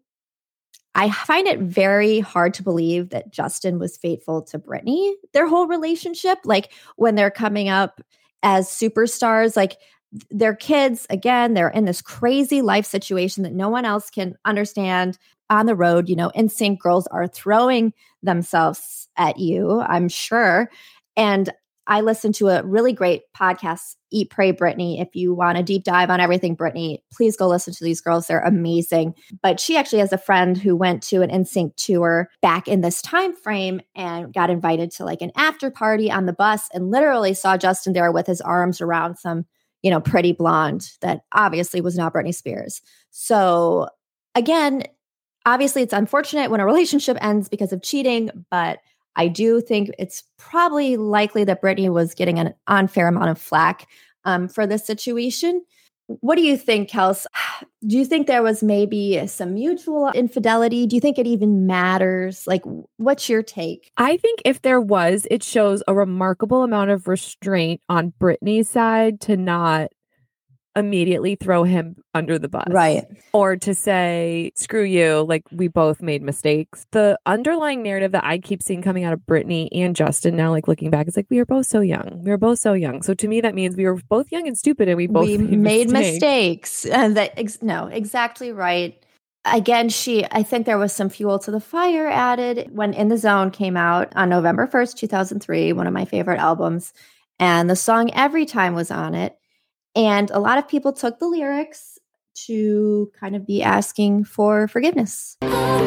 I find it very hard to believe that Justin was faithful to Britney, their whole relationship. Like when they're coming up as superstars, like their kids, again, they're in this crazy life situation that no one else can understand. On the road, you know, N Sync girls are throwing themselves at you, I'm sure. And I listened to a really great podcast, Eat, Pray, Britney. If you want a deep dive on everything Britney, please go listen to these girls. They're amazing. But she actually has a friend who went to an N Sync tour back in this time frame and got invited to like an after party on the bus and literally saw Justin there with his arms around some, you know, pretty blonde that obviously was not Britney Spears. So again, obviously it's unfortunate when a relationship ends because of cheating, but I do think it's probably likely that Britney was getting an unfair amount of flack um, for this situation. What do you think, Kels? Do you think there was maybe some mutual infidelity? Do you think it even matters? Like, what's your take? I think if there was, it shows a remarkable amount of restraint on Britney's side to not immediately throw him under the bus. Right. Or to say, screw you, like we both made mistakes. The underlying narrative that I keep seeing coming out of Britney and Justin now, like looking back, is like, we were both so young. We were both so young. So to me, that means we were both young and stupid and we both we made, made mistakes. mistakes. And that, ex- no, exactly right. Again, she, I think there was some fuel to the fire added when In the Zone came out on November first, two thousand three, one of my favorite albums. And the song Every Time was on it. And a lot of people took the lyrics to kind of be asking for forgiveness.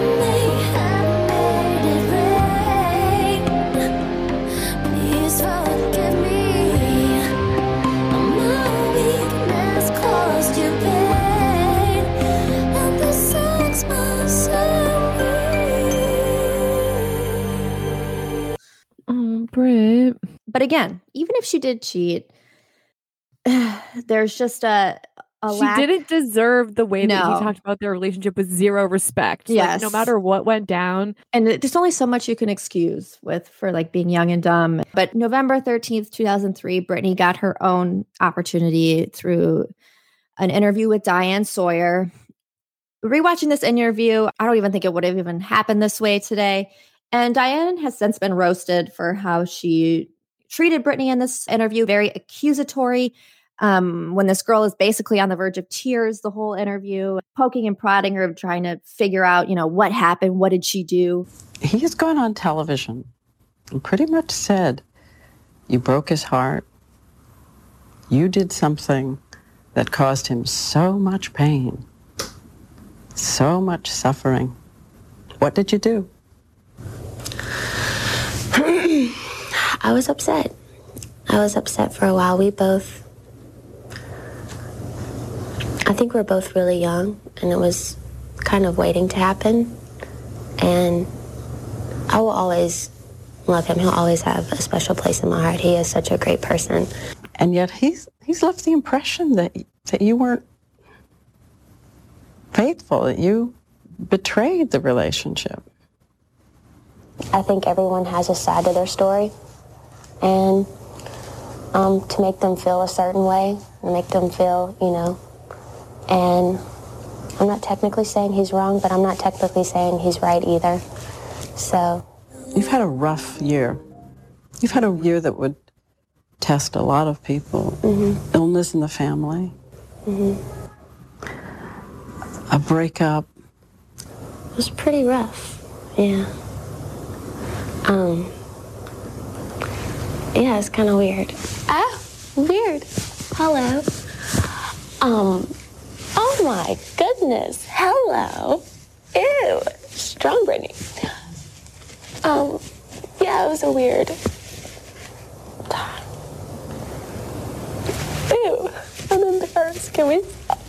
Oh, Brit. But again, even if she did cheat, there's just a, a she lack. didn't deserve the way No. that he talked about their relationship with zero respect. Yes. Like, no matter what went down. And there's only so much you can excuse with for like being young and dumb. But November thirteenth, two thousand three, Britney got her own opportunity through an interview with Diane Sawyer. Rewatching this interview, I don't even think it would have even happened this way today. And Diane has since been roasted for how she treated Britney in this interview, very accusatory. Um, when this girl is basically on the verge of tears the whole interview, poking and prodding her, trying to figure out, you know, what happened, what did she do? He has gone on television and pretty much said, you broke his heart. You did something that caused him so much pain, so much suffering. What did you do? I was upset. I was upset for a while. We both, I think we're both really young, and it was kind of waiting to happen. And I will always love him. He'll always have a special place in my heart. He is such a great person. And yet he's he's left the impression that that you weren't faithful, that you betrayed the relationship. I think everyone has a side to their story, and um, to make them feel a certain way, and make them feel, you know, and I'm not technically saying he's wrong, but I'm not technically saying he's right either. So. You've had a rough year. You've had a year that would test a lot of people. Mm-hmm. Illness in the family. Mm-hmm. A breakup. It was pretty rough, yeah. Um, yeah, it's kind of weird. Oh, Weird. Hello. Um, oh my goodness. Hello. Ew. Strong Brittany. Um, yeah, it was a weird time. Ew. I'm embarrassed. Can we stop?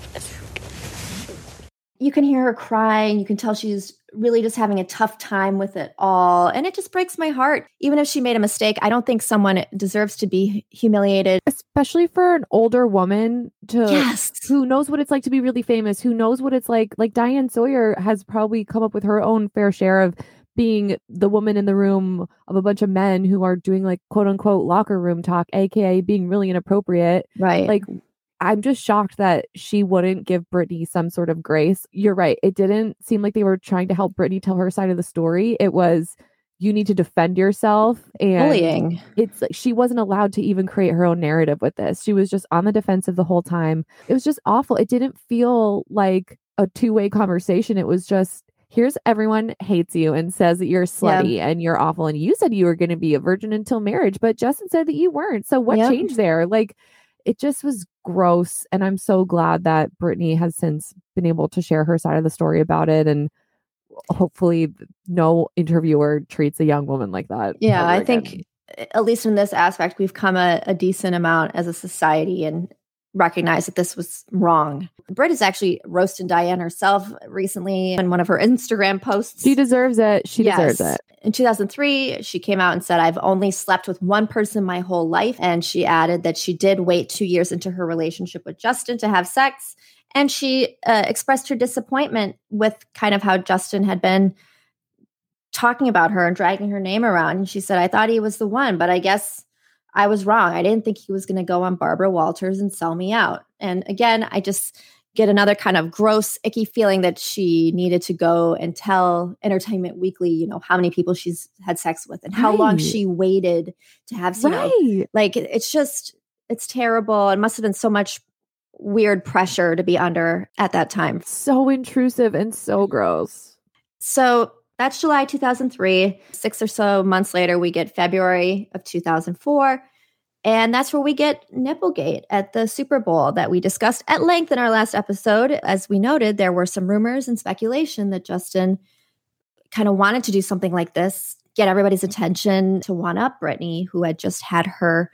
You can hear her crying. You can tell she's really just having a tough time with it all. And it just breaks my heart. Even if she made a mistake, I don't think someone deserves to be humiliated. Especially for an older woman to yes. who knows what it's like to be really famous, who knows what it's like. Like Diane Sawyer has probably come up with her own fair share of being the woman in the room of a bunch of men who are doing like quote unquote locker room talk, aka being really inappropriate. Right. Like, I'm just shocked that she wouldn't give Britney some sort of grace. You're right. It didn't seem like they were trying to help Britney tell her side of the story. It was, you need to defend yourself. And bullying. It's like she wasn't allowed to even create her own narrative with this. She was just on the defensive the whole time. It was just awful. It didn't feel like a two-way conversation. It was just, here's everyone hates you and says that you're slutty yeah. and you're awful. And you said you were going to be a virgin until marriage, but Justin said that you weren't. So what yep. changed there? Like, it just was gross. And I'm so glad that Britney has since been able to share her side of the story about it. And hopefully no interviewer treats a young woman like that. Yeah, I again. think at least in this aspect, we've come a, a decent amount as a society and recognize that this was wrong. Britt has actually roasted Diane herself recently in one of her Instagram posts. She deserves it. She yes. deserves it. In two thousand three, she came out and said, I've only slept with one person my whole life. And she added that she did wait two years into her relationship with Justin to have sex. And she uh, expressed her disappointment with kind of how Justin had been talking about her and dragging her name around. And she said, I thought he was the one, but I guess I was wrong. I didn't think he was going to go on Barbara Walters and sell me out. And again, I just get another kind of gross, icky feeling that she needed to go and tell Entertainment Weekly, you know, how many people she's had sex with and how right. long she waited to have sex. Right. Like, it's just, it's terrible. It must have been so much weird pressure to be under at that time. So intrusive and so gross. So that's July two thousand three. Six or so months later, we get February of two thousand four. And that's where we get Nipplegate at the Super Bowl that we discussed at length in our last episode. As we noted, there were some rumors and speculation that Justin kind of wanted to do something like this, get everybody's attention to one-up Britney, who had just had her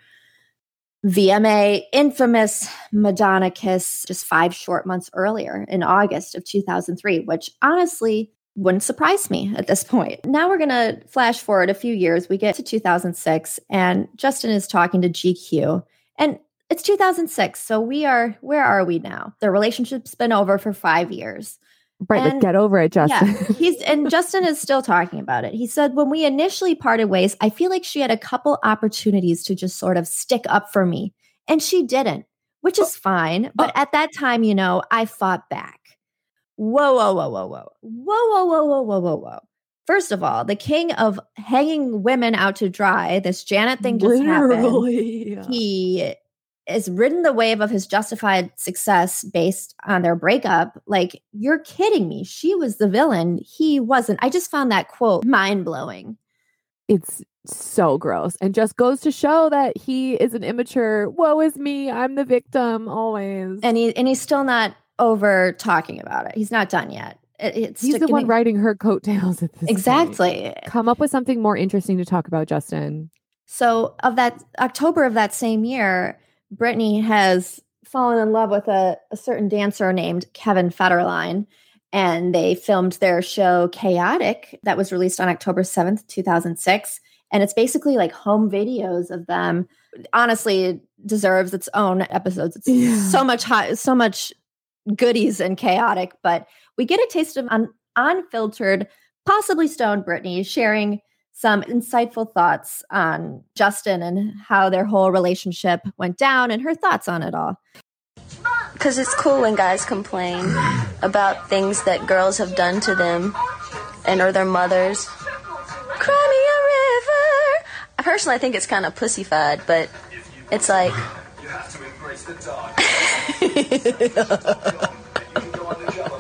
V M A infamous Madonna kiss just five short months earlier in August of two thousand three, which honestly wouldn't surprise me at this point. Now we're going to flash forward a few years. We get to two thousand six and Justin is talking to G Q and it's two thousand six. So we are, where are we now? The relationship's been over for five years. Right. And, like, get over it, Justin. Yeah, he's, and Justin is still talking about it. He said, when we initially parted ways, I feel like she had a couple opportunities to just sort of stick up for me and she didn't, which is fine. But at that time, you know, I fought back. Whoa, whoa, whoa, whoa, whoa, whoa, whoa, whoa, whoa, whoa, whoa, whoa. First of all, the king of hanging women out to dry, this Janet thing just Literally, happened. Yeah. He has ridden the wave of his justified success based on their breakup. Like, you're kidding me. She was the villain. He wasn't. I just found that quote mind-blowing. It's so gross and just goes to show that he is an immature, woe is me, I'm the victim always. And he and he's still not over talking about it. He's not done yet. It, it's He's the one me... riding her coattails at this Exactly. point. Come up with something more interesting to talk about, Justin. So of that October of that same year, Britney has fallen in love with a, a certain dancer named Kevin Federline, and they filmed their show Chaotic that was released on October seventh, two thousand six. And it's basically like home videos of them. Honestly, it deserves its own episodes. It's yeah. so much hot, so much goodies and Chaotic, but we get a taste of un- unfiltered, possibly stoned Britney sharing some insightful thoughts on Justin and how their whole relationship went down and her thoughts on it all. Because it's cool when guys complain about things that girls have done to them and or their mothers. Cry me a river. I personally think it's kind of pussyfied, but it's like... You have to embrace the dark.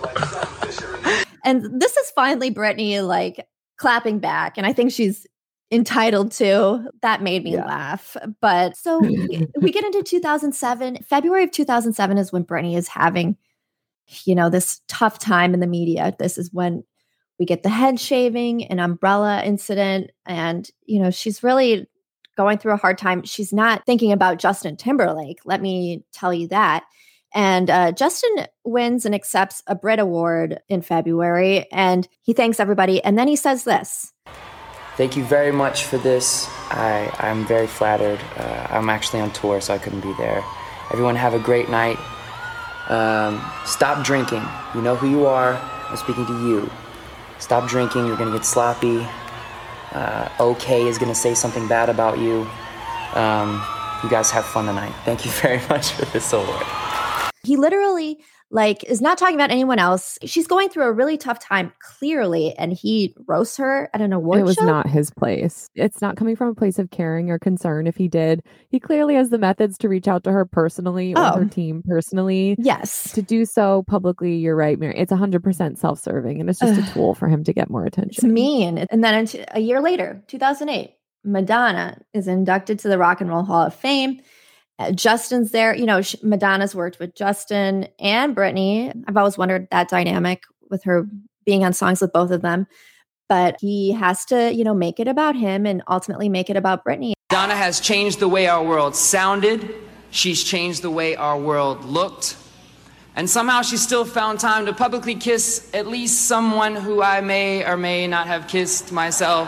And this is finally Britney like clapping back, and I think she's entitled to. That made me Yeah. laugh. But so we, we get into two thousand seven. February of two thousand seven is when Britney is having, you know, this tough time in the media. This is when we get the head shaving and umbrella incident. And, you know, she's really going through a hard time. She's not thinking about Justin Timberlake. Let me tell you that. And uh, Justin wins and accepts a Brit Award in February, and he thanks everybody. And then he says this. Thank you very much for this. I, I'm very flattered. Uh, I'm actually on tour, so I couldn't be there. Everyone have a great night. Um, stop drinking. You know who you are. I'm speaking to you. Stop drinking. You're going to get sloppy. Uh, OK is going to say something bad about you. Um, you guys have fun tonight. Thank you very much for this award. He literally like is not talking about anyone else. She's going through a really tough time, clearly, and he roasts her at an award show. It was show? not his place. It's not coming from a place of caring or concern. If he did, he clearly has the methods to reach out to her personally or Oh. her team personally. Yes. To do so publicly, you're right, Mary. It's one hundred percent self-serving, and it's just a tool for him to get more attention. It's mean. And then into- a year later, two thousand eight, Madonna is inducted to the Rock and Roll Hall of Fame. Uh, Justin's there. You know, sh- Madonna's worked with Justin and Britney. I've always wondered that dynamic with her being on songs with both of them. But he has to, you know, make it about him and ultimately make it about Britney. Madonna has changed the way our world sounded. She's changed the way our world looked. And somehow she still found time to publicly kiss at least someone who I may or may not have kissed myself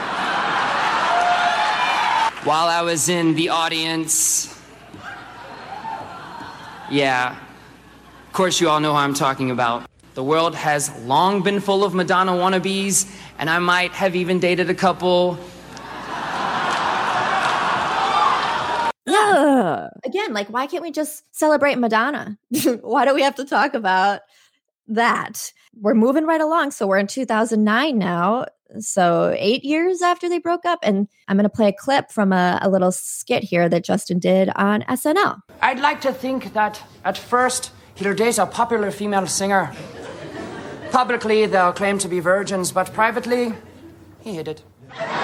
while I was in the audience. Yeah, of course you all know who I'm talking about. The world has long been full of Madonna wannabes, and I might have even dated a couple. Yeah. Again, like, why can't we just celebrate Madonna? Why do we have to talk about that? We're moving right along. So we're in two thousand nine now. So eight years after they broke up. And I'm going to play a clip from a, a little skit here that Justin did on S N L. I'd like to think that at first he'll date a popular female singer. Publicly, they'll claim to be virgins, but privately, he hid it.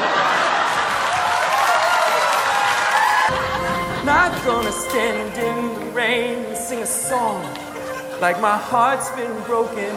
Not gonna stand in the rain and sing a song like my heart's been broken.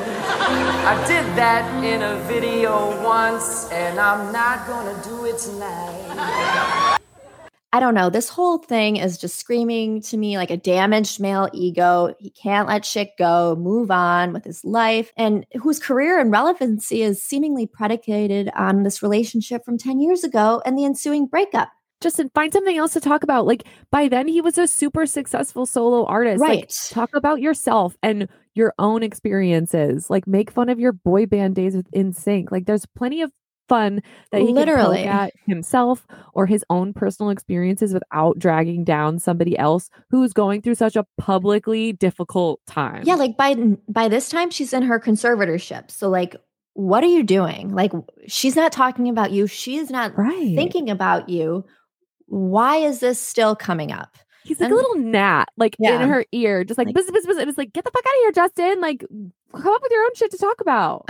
I did that in a video once, and I'm not gonna do it tonight. I don't know. This whole thing is just screaming to me like a damaged male ego. He can't let shit go, move on with his life, and whose career and relevancy is seemingly predicated on this relationship from ten years ago and the ensuing breakup. Justin, find something else to talk about. Like, by then he was a super successful solo artist. Like, Right. talk about yourself and your own experiences. Like, make fun of your boy band days with N Sync. Like, there's plenty of fun that he Literally. can poke at himself or his own personal experiences without dragging down somebody else who's going through such a publicly difficult time. Yeah, like by by this time she's in her conservatorship. So like, what are you doing? Like, she's not talking about you. She's not Right. thinking about you. Why is this still coming up? He's like And- a little gnat, like Yeah. in her ear, just like, Like- buzz, buzz, buzz. And it's like, get the fuck out of here, Justin. Like, come up with your own shit to talk about.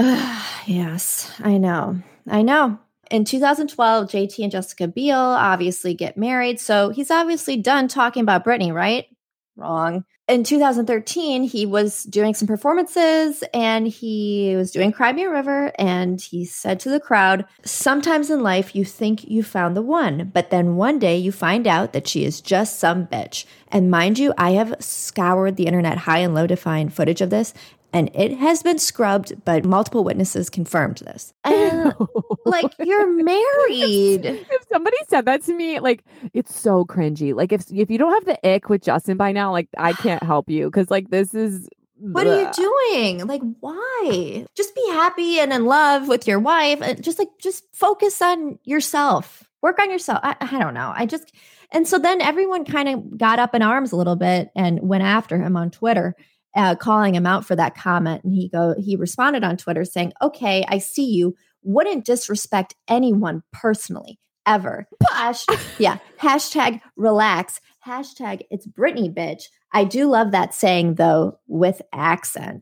Yes, I know. I know. In two thousand twelve, J T and Jessica Biel obviously get married. So he's obviously done talking about Britney, right? Wrong. In two thousand thirteen, he was doing some performances and he was doing Cry Me a River. And he said to the crowd, sometimes in life you think you found the one, but then one day you find out that she is just some bitch. And mind you, I have scoured the internet high and low to find footage of this. And it has been scrubbed, but multiple witnesses confirmed this. And, like, you're married. If somebody said that to me, like, it's so cringy. Like, if if you don't have the ick with Justin by now, like, I can't help you because, like, this is. What are you doing? Like, why? Just be happy and in love with your wife. And just like, just focus on yourself. Work on yourself. I, I don't know. I just, and so then everyone kind of got up in arms a little bit and went after him on Twitter. Uh, calling him out for that comment. And he go, he responded on Twitter saying, okay, I see you. Wouldn't disrespect anyone personally, ever. Hash, yeah. Hashtag relax. Hashtag it's Britney, bitch. I do love that saying though, with accent.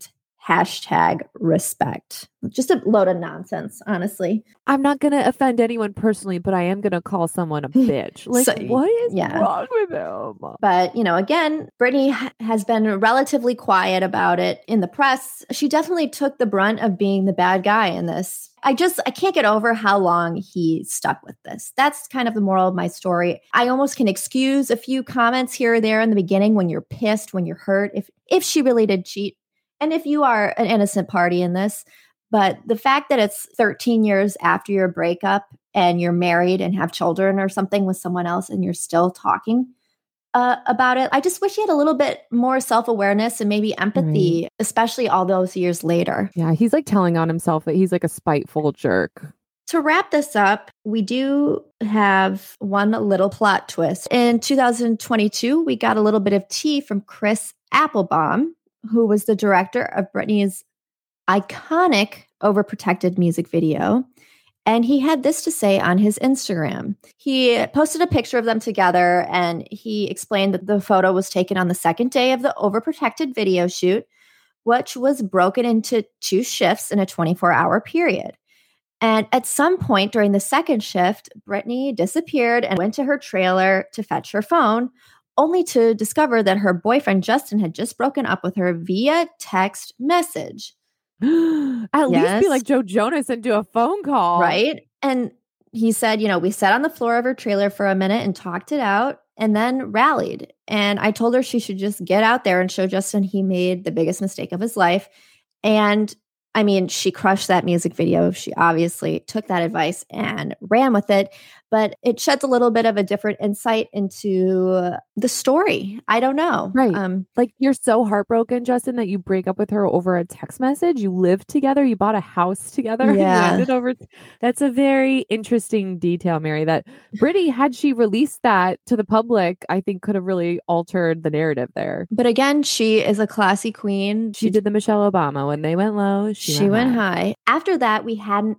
hashtag respect. Just a load of nonsense, honestly. I'm not going to offend anyone personally, but I am going to call someone a bitch. Like, So, what is yeah. wrong with him? But, you know, again, Britney ha- has been relatively quiet about it in the press. She definitely took the brunt of being the bad guy in this. I just, I can't get over how long he stuck with this. That's kind of the moral of my story. I almost can excuse a few comments here or there in the beginning when you're pissed, when you're hurt, if if she really did cheat, and if you are an innocent party in this. But the fact that it's thirteen years after your breakup and you're married and have children or something with someone else and you're still talking uh, about it, I just wish he had a little bit more self-awareness and maybe empathy, Right. especially all those years later. Yeah, he's like telling on himself that he's like a spiteful jerk. To wrap this up, we do have one little plot twist. In two thousand twenty-two, we got a little bit of tea from Chris Applebaum, who was the director of Britney's iconic Overprotected music video. And he had this to say on his Instagram. He posted a picture of them together, and he explained that the photo was taken on the second day of the Overprotected video shoot, which was broken into two shifts in a twenty-four hour period. And at some point during the second shift, Britney disappeared and went to her trailer to fetch her phone, only to discover that her boyfriend Justin had just broken up with her via text message. At Yes. least be like Joe Jonas and do a phone call. Right? And he said, you know, we sat on the floor of her trailer for a minute and talked it out and then rallied. And I told her she should just get out there and show Justin he made the biggest mistake of his life. And I mean, she crushed that music video. She obviously took that advice and ran with it, but it sheds a little bit of a different insight into the story. I don't know. Right. Um, Like, you're so heartbroken, Justin, that you break up with her over a text message. You lived together. You bought a house together. and you Yeah. ended over. That's a very interesting detail, Mary, that Britney, had she released that to the public, I think could have really altered the narrative there. but again, she is a classy queen. She did the Michelle Obama. When they went low, she, She went high. After that, we hadn't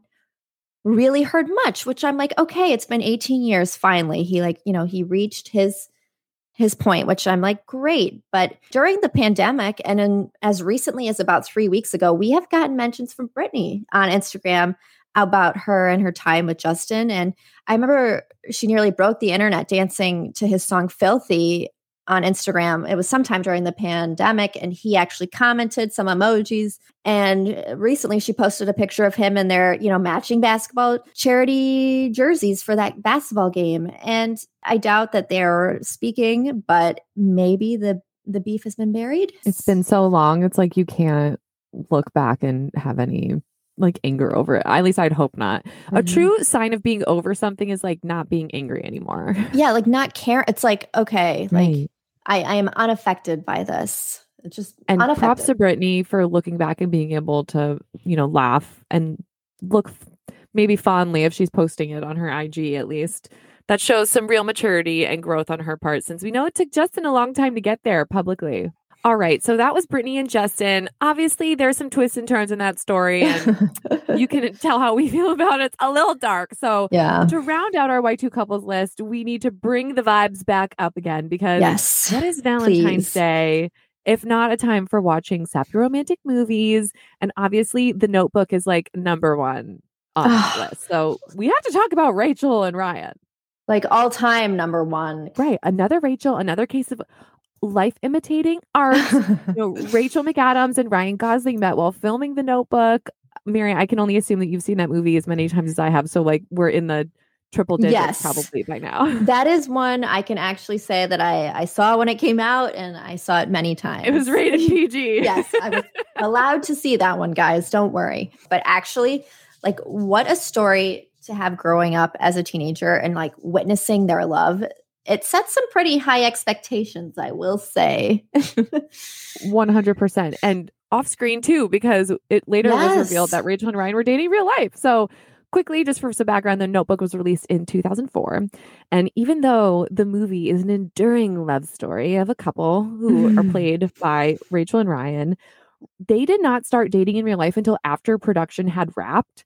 really heard much, which I'm like, okay, it's been eighteen years. Finally, he like, you know, he reached his his point, which I'm like, great. But during the pandemic, and in, as recently as about three weeks ago, we have gotten mentions from Britney on Instagram about her and her time with Justin. And I remember she nearly broke the internet dancing to his song "Filthy" on Instagram. It was sometime during the pandemic, and he actually commented some emojis. And recently she posted a picture of him in their, you know, matching basketball charity jerseys for that basketball game. And I doubt that they're speaking, but maybe the the beef has been buried. It's been so long. It's like you can't look back and have any like anger over it. At least I'd hope not. Mm-hmm. A true sign of being over something is like not being angry anymore. Yeah, like not care. It's like, okay, like Right. I, I am unaffected by this. It's just And props unaffected. to Britney for looking back and being able to, you know, laugh and look f- maybe fondly if she's posting it on her I G at least. That shows some real maturity and growth on her part, since we know it took Justin a long time to get there publicly. All right, so that was Britney and Justin. Obviously, there's some twists and turns in that story, and you can tell how we feel about it. It's a little dark. So Yeah. to round out our Y two couples list, we need to bring the vibes back up again, because Yes, what is Valentine's please. Day if not a time for watching sappy romantic movies? And obviously, The Notebook is like number one on that list. So we have to talk about Rachel and Ryan. Like all time number one. Right. Another Rachel, another case of life imitating art. You know, Rachel McAdams and Ryan Gosling met while filming The Notebook. Mary, I can only assume that you've seen that movie as many times as I have. So like we're in the triple digits Yes. probably by now. That is one I can actually say that I, I saw when it came out, and I saw it many times. It was rated P G. Yes, I was allowed to see that one, guys. Don't worry. But actually, like, what a story to have growing up as a teenager and like witnessing their love. It sets some pretty high expectations, I will say. one hundred percent. And off screen too, because it later Yes. was revealed that Rachel and Ryan were dating in real life. So quickly, just for some background, The Notebook was released in two thousand four. And even though the movie is an enduring love story of a couple who are played by Rachel and Ryan, they did not start dating in real life until after production had wrapped.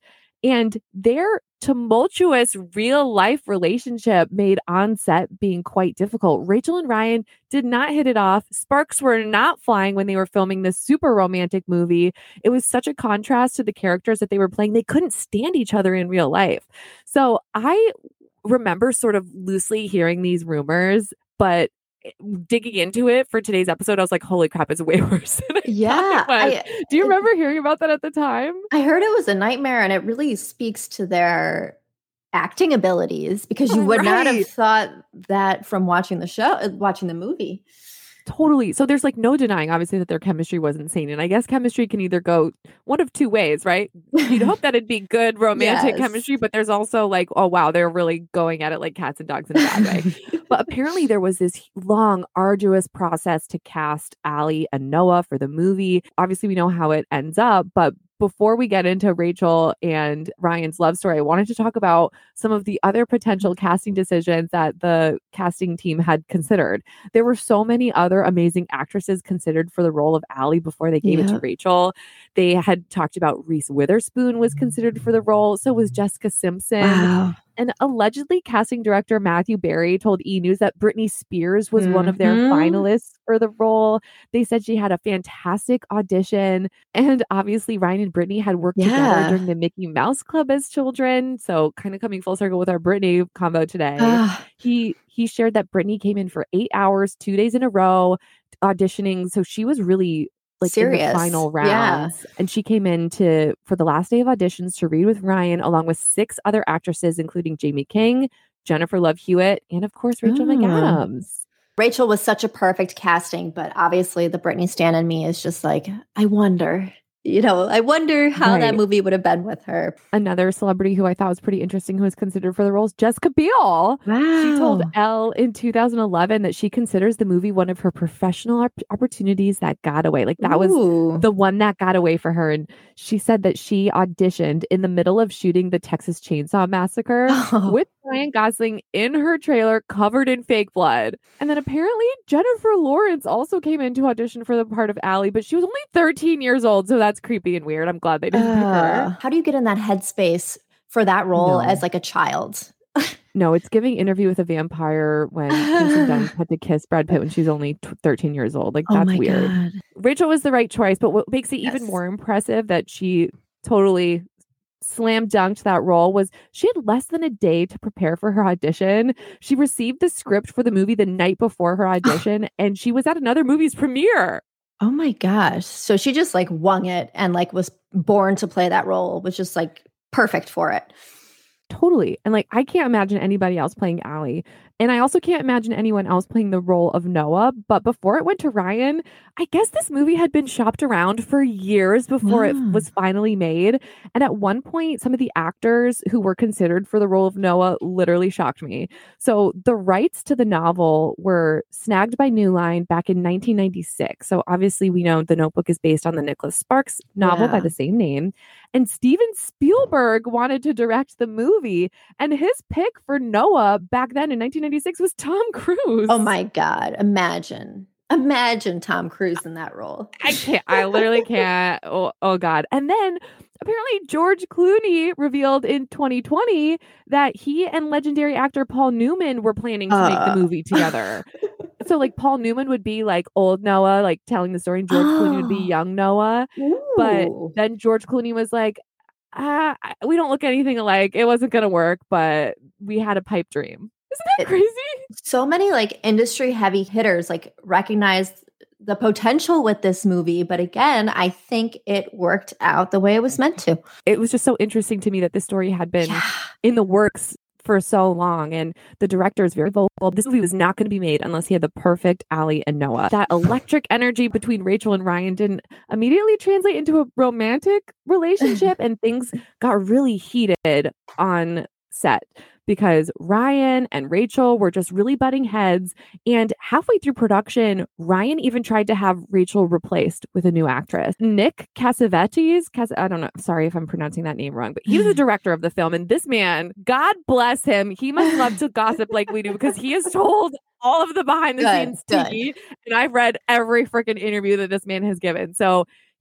And their tumultuous real life relationship made on set being quite difficult. Rachel and Ryan did not hit it off. Sparks were not flying when they were filming this super romantic movie. It was such a contrast to the characters that they were playing. They couldn't stand each other in real life. So I remember sort of loosely hearing these rumors, but digging into it for today's episode, I was like, holy crap, it's way worse than I Yeah. thought it was. I, Do you remember hearing about that at the time? I heard it was a nightmare, and it really speaks to their acting abilities, because you would not have Right. thought that from watching the show, uh, watching the movie. Totally. So there's like no denying, obviously, that their chemistry was insane. And I guess chemistry can either go one of two ways, right? You'd hope that it'd be good romantic Yes. chemistry, but there's also like, oh, wow, they're really going at it like cats and dogs in a bad way. But apparently there was this long, arduous process to cast Allie and Noah for the movie. Obviously, we know how it ends up, but before we get into Rachel and Ryan's love story, I wanted to talk about some of the other potential casting decisions that the casting team had considered. There were so many other amazing actresses considered for the role of Allie before they gave it to Yeah. Rachel. They had talked about Reese Witherspoon was considered for the role. So was Jessica Simpson. Wow. And allegedly, casting director Matthew Berry told E! News that Britney Spears was one of their Mhm. finalists for the role. They said she had a fantastic audition. And obviously, Ryan and Britney had worked together Yeah. during the Mickey Mouse Club as children. So kind of coming full circle with our Britney combo today. Ah, he he shared that Britney came in for eight hours, two days in a row, auditioning. So she was really like in Serious. the final Yeah. rounds. And she came in to for the last day of auditions to read with Ryan, along with six other actresses, including Jamie King, Jennifer Love Hewitt, and of course Rachel Oh. McAdams. Rachel was such a perfect casting, but obviously the Britney stan in me is just like, I wonder, you know, I wonder how that Right. movie would have been with her. Another celebrity who I thought was pretty interesting, who was considered for the roles, Jessica Biel. She told Elle in two thousand eleven that she considers the movie one of her professional op- opportunities that got away. Like that was Ooh. the one that got away for her. And she said that she auditioned in the middle of shooting the Texas Chainsaw Massacre Oh. with Ryan Gosling in her trailer covered in fake blood. And then apparently Jennifer Lawrence also came in to audition for the part of Allie, but she was only thirteen years old. So that's creepy and weird. I'm glad they didn't pick Uh, her. how do you get in that headspace for that role No. as like a child? No, it's giving Interview with a Vampire when Kirsten Dunst had to kiss Brad Pitt when she's only t- thirteen years old. Like, Oh that's my weird. God. Rachel was the right choice, but what makes it even Yes. more impressive that she totally slam dunked that role was she had less than a day to prepare for her audition. She received the script for the movie the night before her audition, and she was at another movie's premiere. Oh my gosh. So she just like wung it and like was born to play that role, was just like perfect for it. Totally. And like, I can't imagine anybody else playing Allie. And I also can't imagine anyone else playing the role of Noah. But before it went to Ryan, I guess this movie had been shopped around for years before it Wow. was finally made. And at one point, some of the actors who were considered for the role of Noah literally shocked me. So the rights to the novel were snagged by New Line back in nineteen ninety-six. So obviously, we know The Notebook is based on the Nicholas Sparks novel by Yeah. the same name. And Steven Spielberg wanted to direct the movie. And his pick for Noah back then in nineteen ninety-six was Tom Cruise. Oh my God. Imagine. Imagine Tom Cruise in that role. I can't. I literally can't. Oh, oh God. And then apparently George Clooney revealed in twenty twenty that he and legendary actor Paul Newman were planning to make Uh. the movie together. So like Paul Newman would be like old Noah, like telling the story, and George Clooney would be Oh. young Noah. But Ooh. then George Clooney was like, ah, I- we don't look anything alike. It wasn't going to work, but we had a pipe dream. Isn't that It- crazy? So many like industry heavy hitters like recognized the potential with this movie, but again, I think it worked out the way it was meant to. It was just so interesting to me that this story had been in the works for so long, and the director is very vocal. This movie was not going to be made unless he had the perfect Allie and Noah. That electric energy between Rachel and Ryan didn't immediately translate into a romantic relationship, and things got really heated on set because Ryan and Rachel were just really butting heads. And halfway through production, Ryan even tried to have Rachel replaced with a new actress. Nick Cassavetes, Cass- I don't know, sorry if I'm pronouncing that name wrong, but he was the director of the film. And this man, God bless him, he must love to gossip like we do because he has told all of the behind the Good, scenes good. tea. And I've read every freaking interview that this man has given. So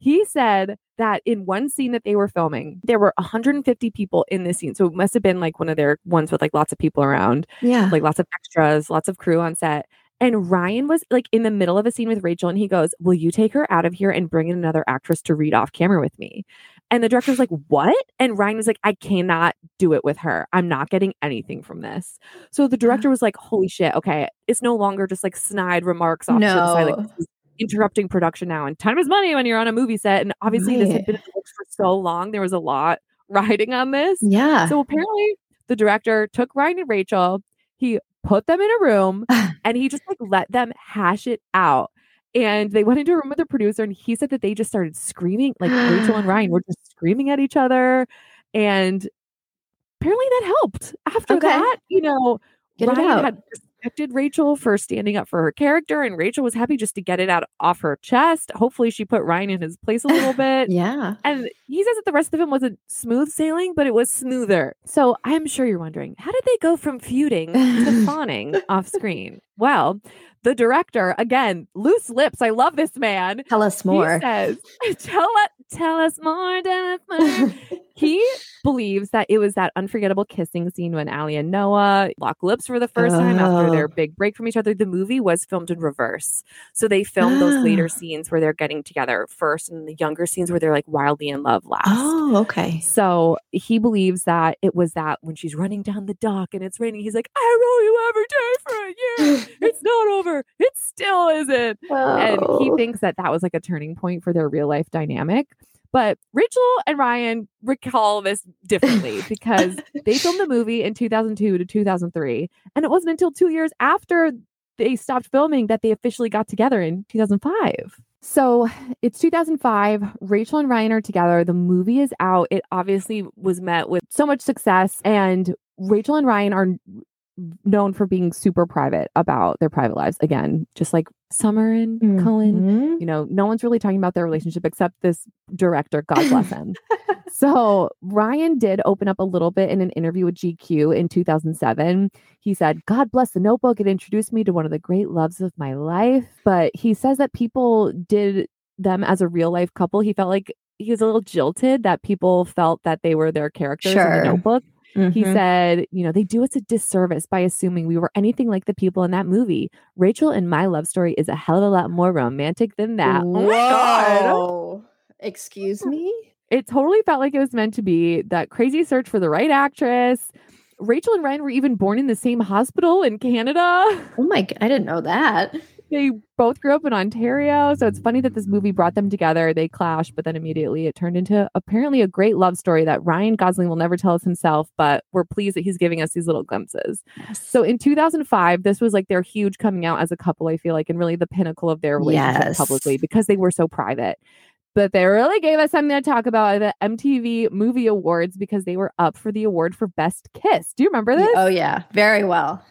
He said that in one scene that they were filming, there were one hundred fifty people in this scene. So it must have been like one of their ones with like lots of people around. Yeah. Like lots of extras, lots of crew on set. And Ryan was like in the middle of a scene with Rachel and he goes, will you take her out of here and bring in another actress to read off camera with me? And the director was like, what? And Ryan was like, I cannot do it with her. I'm not getting anything from this. So the director was like, holy shit. Okay. It's no longer just like snide remarks off to the side. Like, this is interrupting production now. And time is money when you're on a movie set. And obviously Right. this had been in the works for so long. There was a lot riding on this. Yeah. So apparently the director took Ryan and Rachel. He put them in a room and he just like let them hash it out. And they went into a room with the producer and he said that they just started screaming, like Rachel and Ryan were just screaming at each other. And apparently that helped. After Okay. that, you know, Get it Ryan out. had respected Rachel for standing up for her character, and Rachel was happy just to get it out off her chest. Hopefully she put Ryan in his place a little bit. Yeah. And he says that the rest of the film wasn't smooth sailing, but it was smoother. So I'm sure you're wondering, how did they go from feuding to fawning off screen? Well, the director, again, loose lips. I love this man. Tell us more. He says, tell, tell us more. Tell us more. He believes that it was that unforgettable kissing scene when Allie and Noah lock lips for the first time after their Oh. big break from each other. The movie was filmed in reverse. So they filmed those later scenes where they're getting together first and the younger scenes where they're like wildly in love last. Oh, okay. So he believes that it was that when she's running down the dock and it's raining, he's like, I wrote you every day for a year. It's not over. It still isn't. And he Oh. thinks that that was like a turning point for their real life dynamic. But Rachel and Ryan recall this differently because they filmed the movie in two thousand two to two thousand three. And it wasn't until two years after they stopped filming that they officially got together in two thousand five. So it's two thousand five. Rachel and Ryan are together. The movie is out. It obviously was met with so much success. And Rachel and Ryan are known for being super private about their private lives. Again, just like Summer and Cullen, Mhm. you know, no one's really talking about their relationship except this director, God bless him. So Ryan did open up a little bit in an interview with G Q in two thousand seven. He said, God bless the Notebook. It introduced me to one of the great loves of my life. But he says that people did them as a real life couple. He felt like he was a little jilted that people felt that they were their characters in Sure. the Notebook. He Mhm. said, you know, they do us a disservice by assuming we were anything like the people in that movie. Rachel and my love story is a hell of a lot more romantic than that. Oh my God. Whoa. Excuse me? It totally felt like it was meant to be that crazy search for the right actress. Rachel and Ryan were even born in the same hospital in Canada. Oh my God, I didn't know that. They both grew up in Ontario. So it's funny that this movie brought them together. They clashed, but then immediately it turned into apparently a great love story that Ryan Gosling will never tell us himself, but we're pleased that he's giving us these little glimpses. Yes. So in two thousand five, this was like their huge coming out as a couple, I feel like, and really the pinnacle of their relationship Yes. publicly because they were so private. But they really gave us something to talk about at the M T V Movie Awards because they were up for the award for Best Kiss. Do you remember this? Oh, yeah. Very well.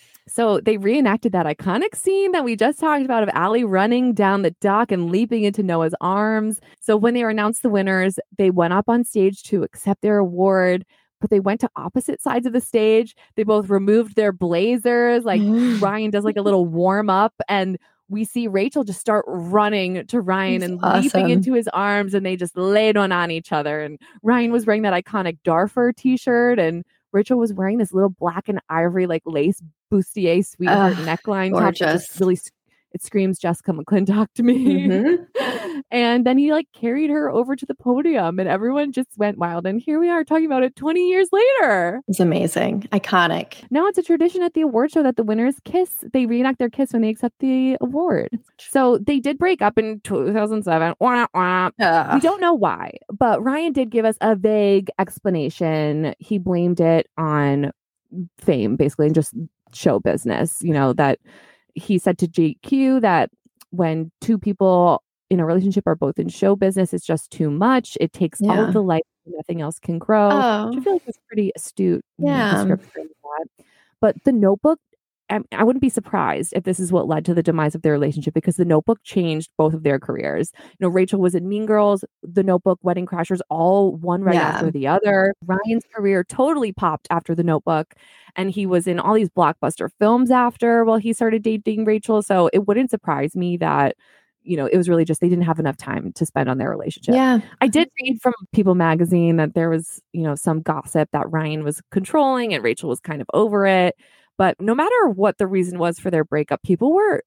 So they reenacted that iconic scene that we just talked about of Allie running down the dock and leaping into Noah's arms. So when they were announced the winners, they went up on stage to accept their award, but they went to opposite sides of the stage. They both removed their blazers. Like Ryan does like a little warm up, and we see Rachel just start running to Ryan That's and awesome. leaping into his arms, and they just laid one on each other. And Ryan was wearing that iconic Darfur t-shirt, and Rachel was wearing this little black and ivory like lace bustier sweetheart Ugh, neckline top that gorgeous. just really s- it screams Jessica McClintock to me. Mhm. And then he like carried her over to the podium, and everyone just went wild. And here we are talking about it twenty years later. It's amazing. Iconic. Now it's a tradition at the award show that the winners kiss. They reenact their kiss when they accept the award. So they did break up in two thousand seven. Wah, wah. We Ugh. don't know why, but Ryan did give us a vague explanation. He blamed it on fame, basically, and just show business. You know, that he said to G Q that when two people in a relationship are both in show business, it's just too much. It takes all Yeah. of the light, nothing else can grow. Oh. Which I feel like was pretty astute. you know, Yeah. description of that. But the Notebook, I, I wouldn't be surprised if this is what led to the demise of their relationship because the Notebook changed both of their careers. You know, Rachel was in Mean Girls, the Notebook, Wedding Crashers, all one right Yeah. after the other. Ryan's career totally popped after the Notebook, and he was in all these blockbuster films after while he started dating Rachel. So it wouldn't surprise me that, you know, it was really just they didn't have enough time to spend on their relationship. Yeah. I did read from People magazine that there was, you know, some gossip that Ryan was controlling and Rachel was kind of over it. But no matter what the reason was for their breakup, people were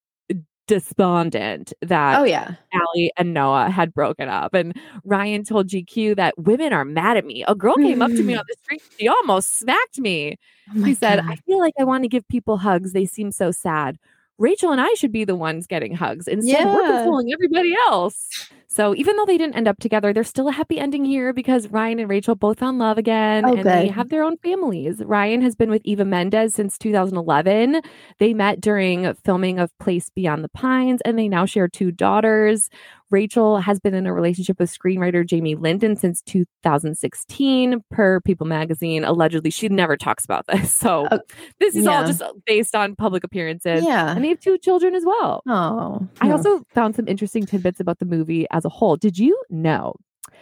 despondent that oh yeah Allie and Noah had broken up. And Ryan told G Q that women are mad at me. A girl came up to me on the street. She almost smacked me. Oh he said, God. I feel like I want to give people hugs. They seem so sad. Rachel and I should be the ones getting hugs. Instead, Yeah. we're consoling everybody else. So even though they didn't end up together, there's still a happy ending here because Ryan and Rachel both found love again Oh, and they good. have their own families. Ryan has been with Eva Mendes since two thousand eleven. They met during filming of Place Beyond the Pines and they now share two daughters. Rachel has been in a relationship with screenwriter Jamie Linden since two thousand sixteen, per People magazine. Allegedly, she never talks about this. So Uh, this is yeah. all just based on public appearances. Yeah. And they have two children as well. Oh. I also found some interesting tidbits about the movie as a whole. Did you know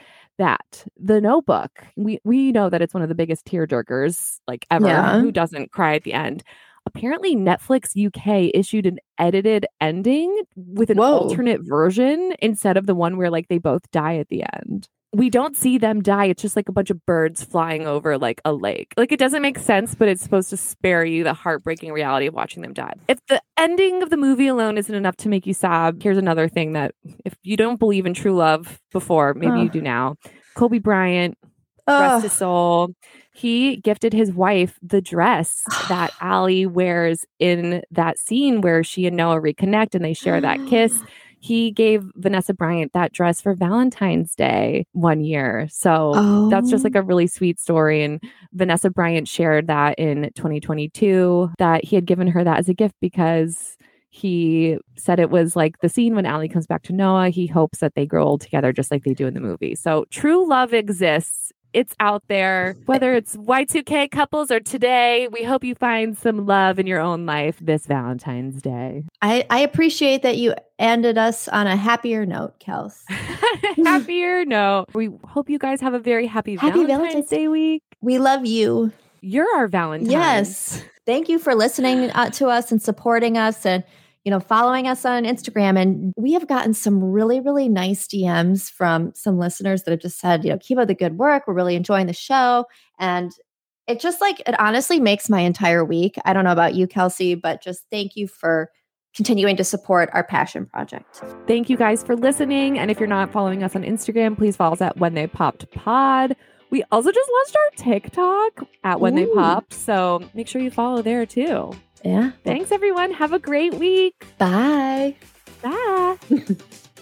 that The Notebook, we, we know that it's one of the biggest tearjerkers like ever. Yeah. Who doesn't cry at the end? Apparently, Netflix U K issued an edited ending with an Whoa. alternate version instead of the one where like they both die at the end. We don't see them die. It's just like a bunch of birds flying over like a lake. Like it doesn't make sense, but it's supposed to spare you the heartbreaking reality of watching them die. If the ending of the movie alone isn't enough to make you sob, here's another thing that if you don't believe in true love before, maybe Ugh. you do now. Kobe Bryant, Ugh. rest his soul. He gifted his wife the dress that Allie wears in that scene where she and Noah reconnect and they share that kiss. He gave Vanessa Bryant that dress for Valentine's Day one year. So Oh. that's just like a really sweet story. And Vanessa Bryant shared that in twenty twenty-two that he had given her that as a gift because he said it was like the scene when Allie comes back to Noah. He hopes that they grow old together just like they do in the movie. So true love exists. It's out there, whether it's Y two K couples or today. We hope you find some love in your own life this Valentine's Day. I, I appreciate that you ended us on a happier note, Kels. Happier note. We hope you guys have a very happy, Happy Valentine's, Valentine's Day week. We love you. You're our Valentine. Yes. Thank you for listening uh, to us and supporting us and, you know, following us on Instagram. And we have gotten some really, really nice D Ms from some listeners that have just said, you know, keep up the good work. We're really enjoying the show. And it just like, it honestly makes my entire week. I don't know about you, Kelsey, but just thank you for continuing to support our passion project. Thank you guys for listening. And if you're not following us on Instagram, please follow us at When They Popped Pod. We also just launched our TikTok at When They Ooh. Popped. So make sure you follow there too. Yeah. Thanks, everyone. Have a great week. Bye. Bye.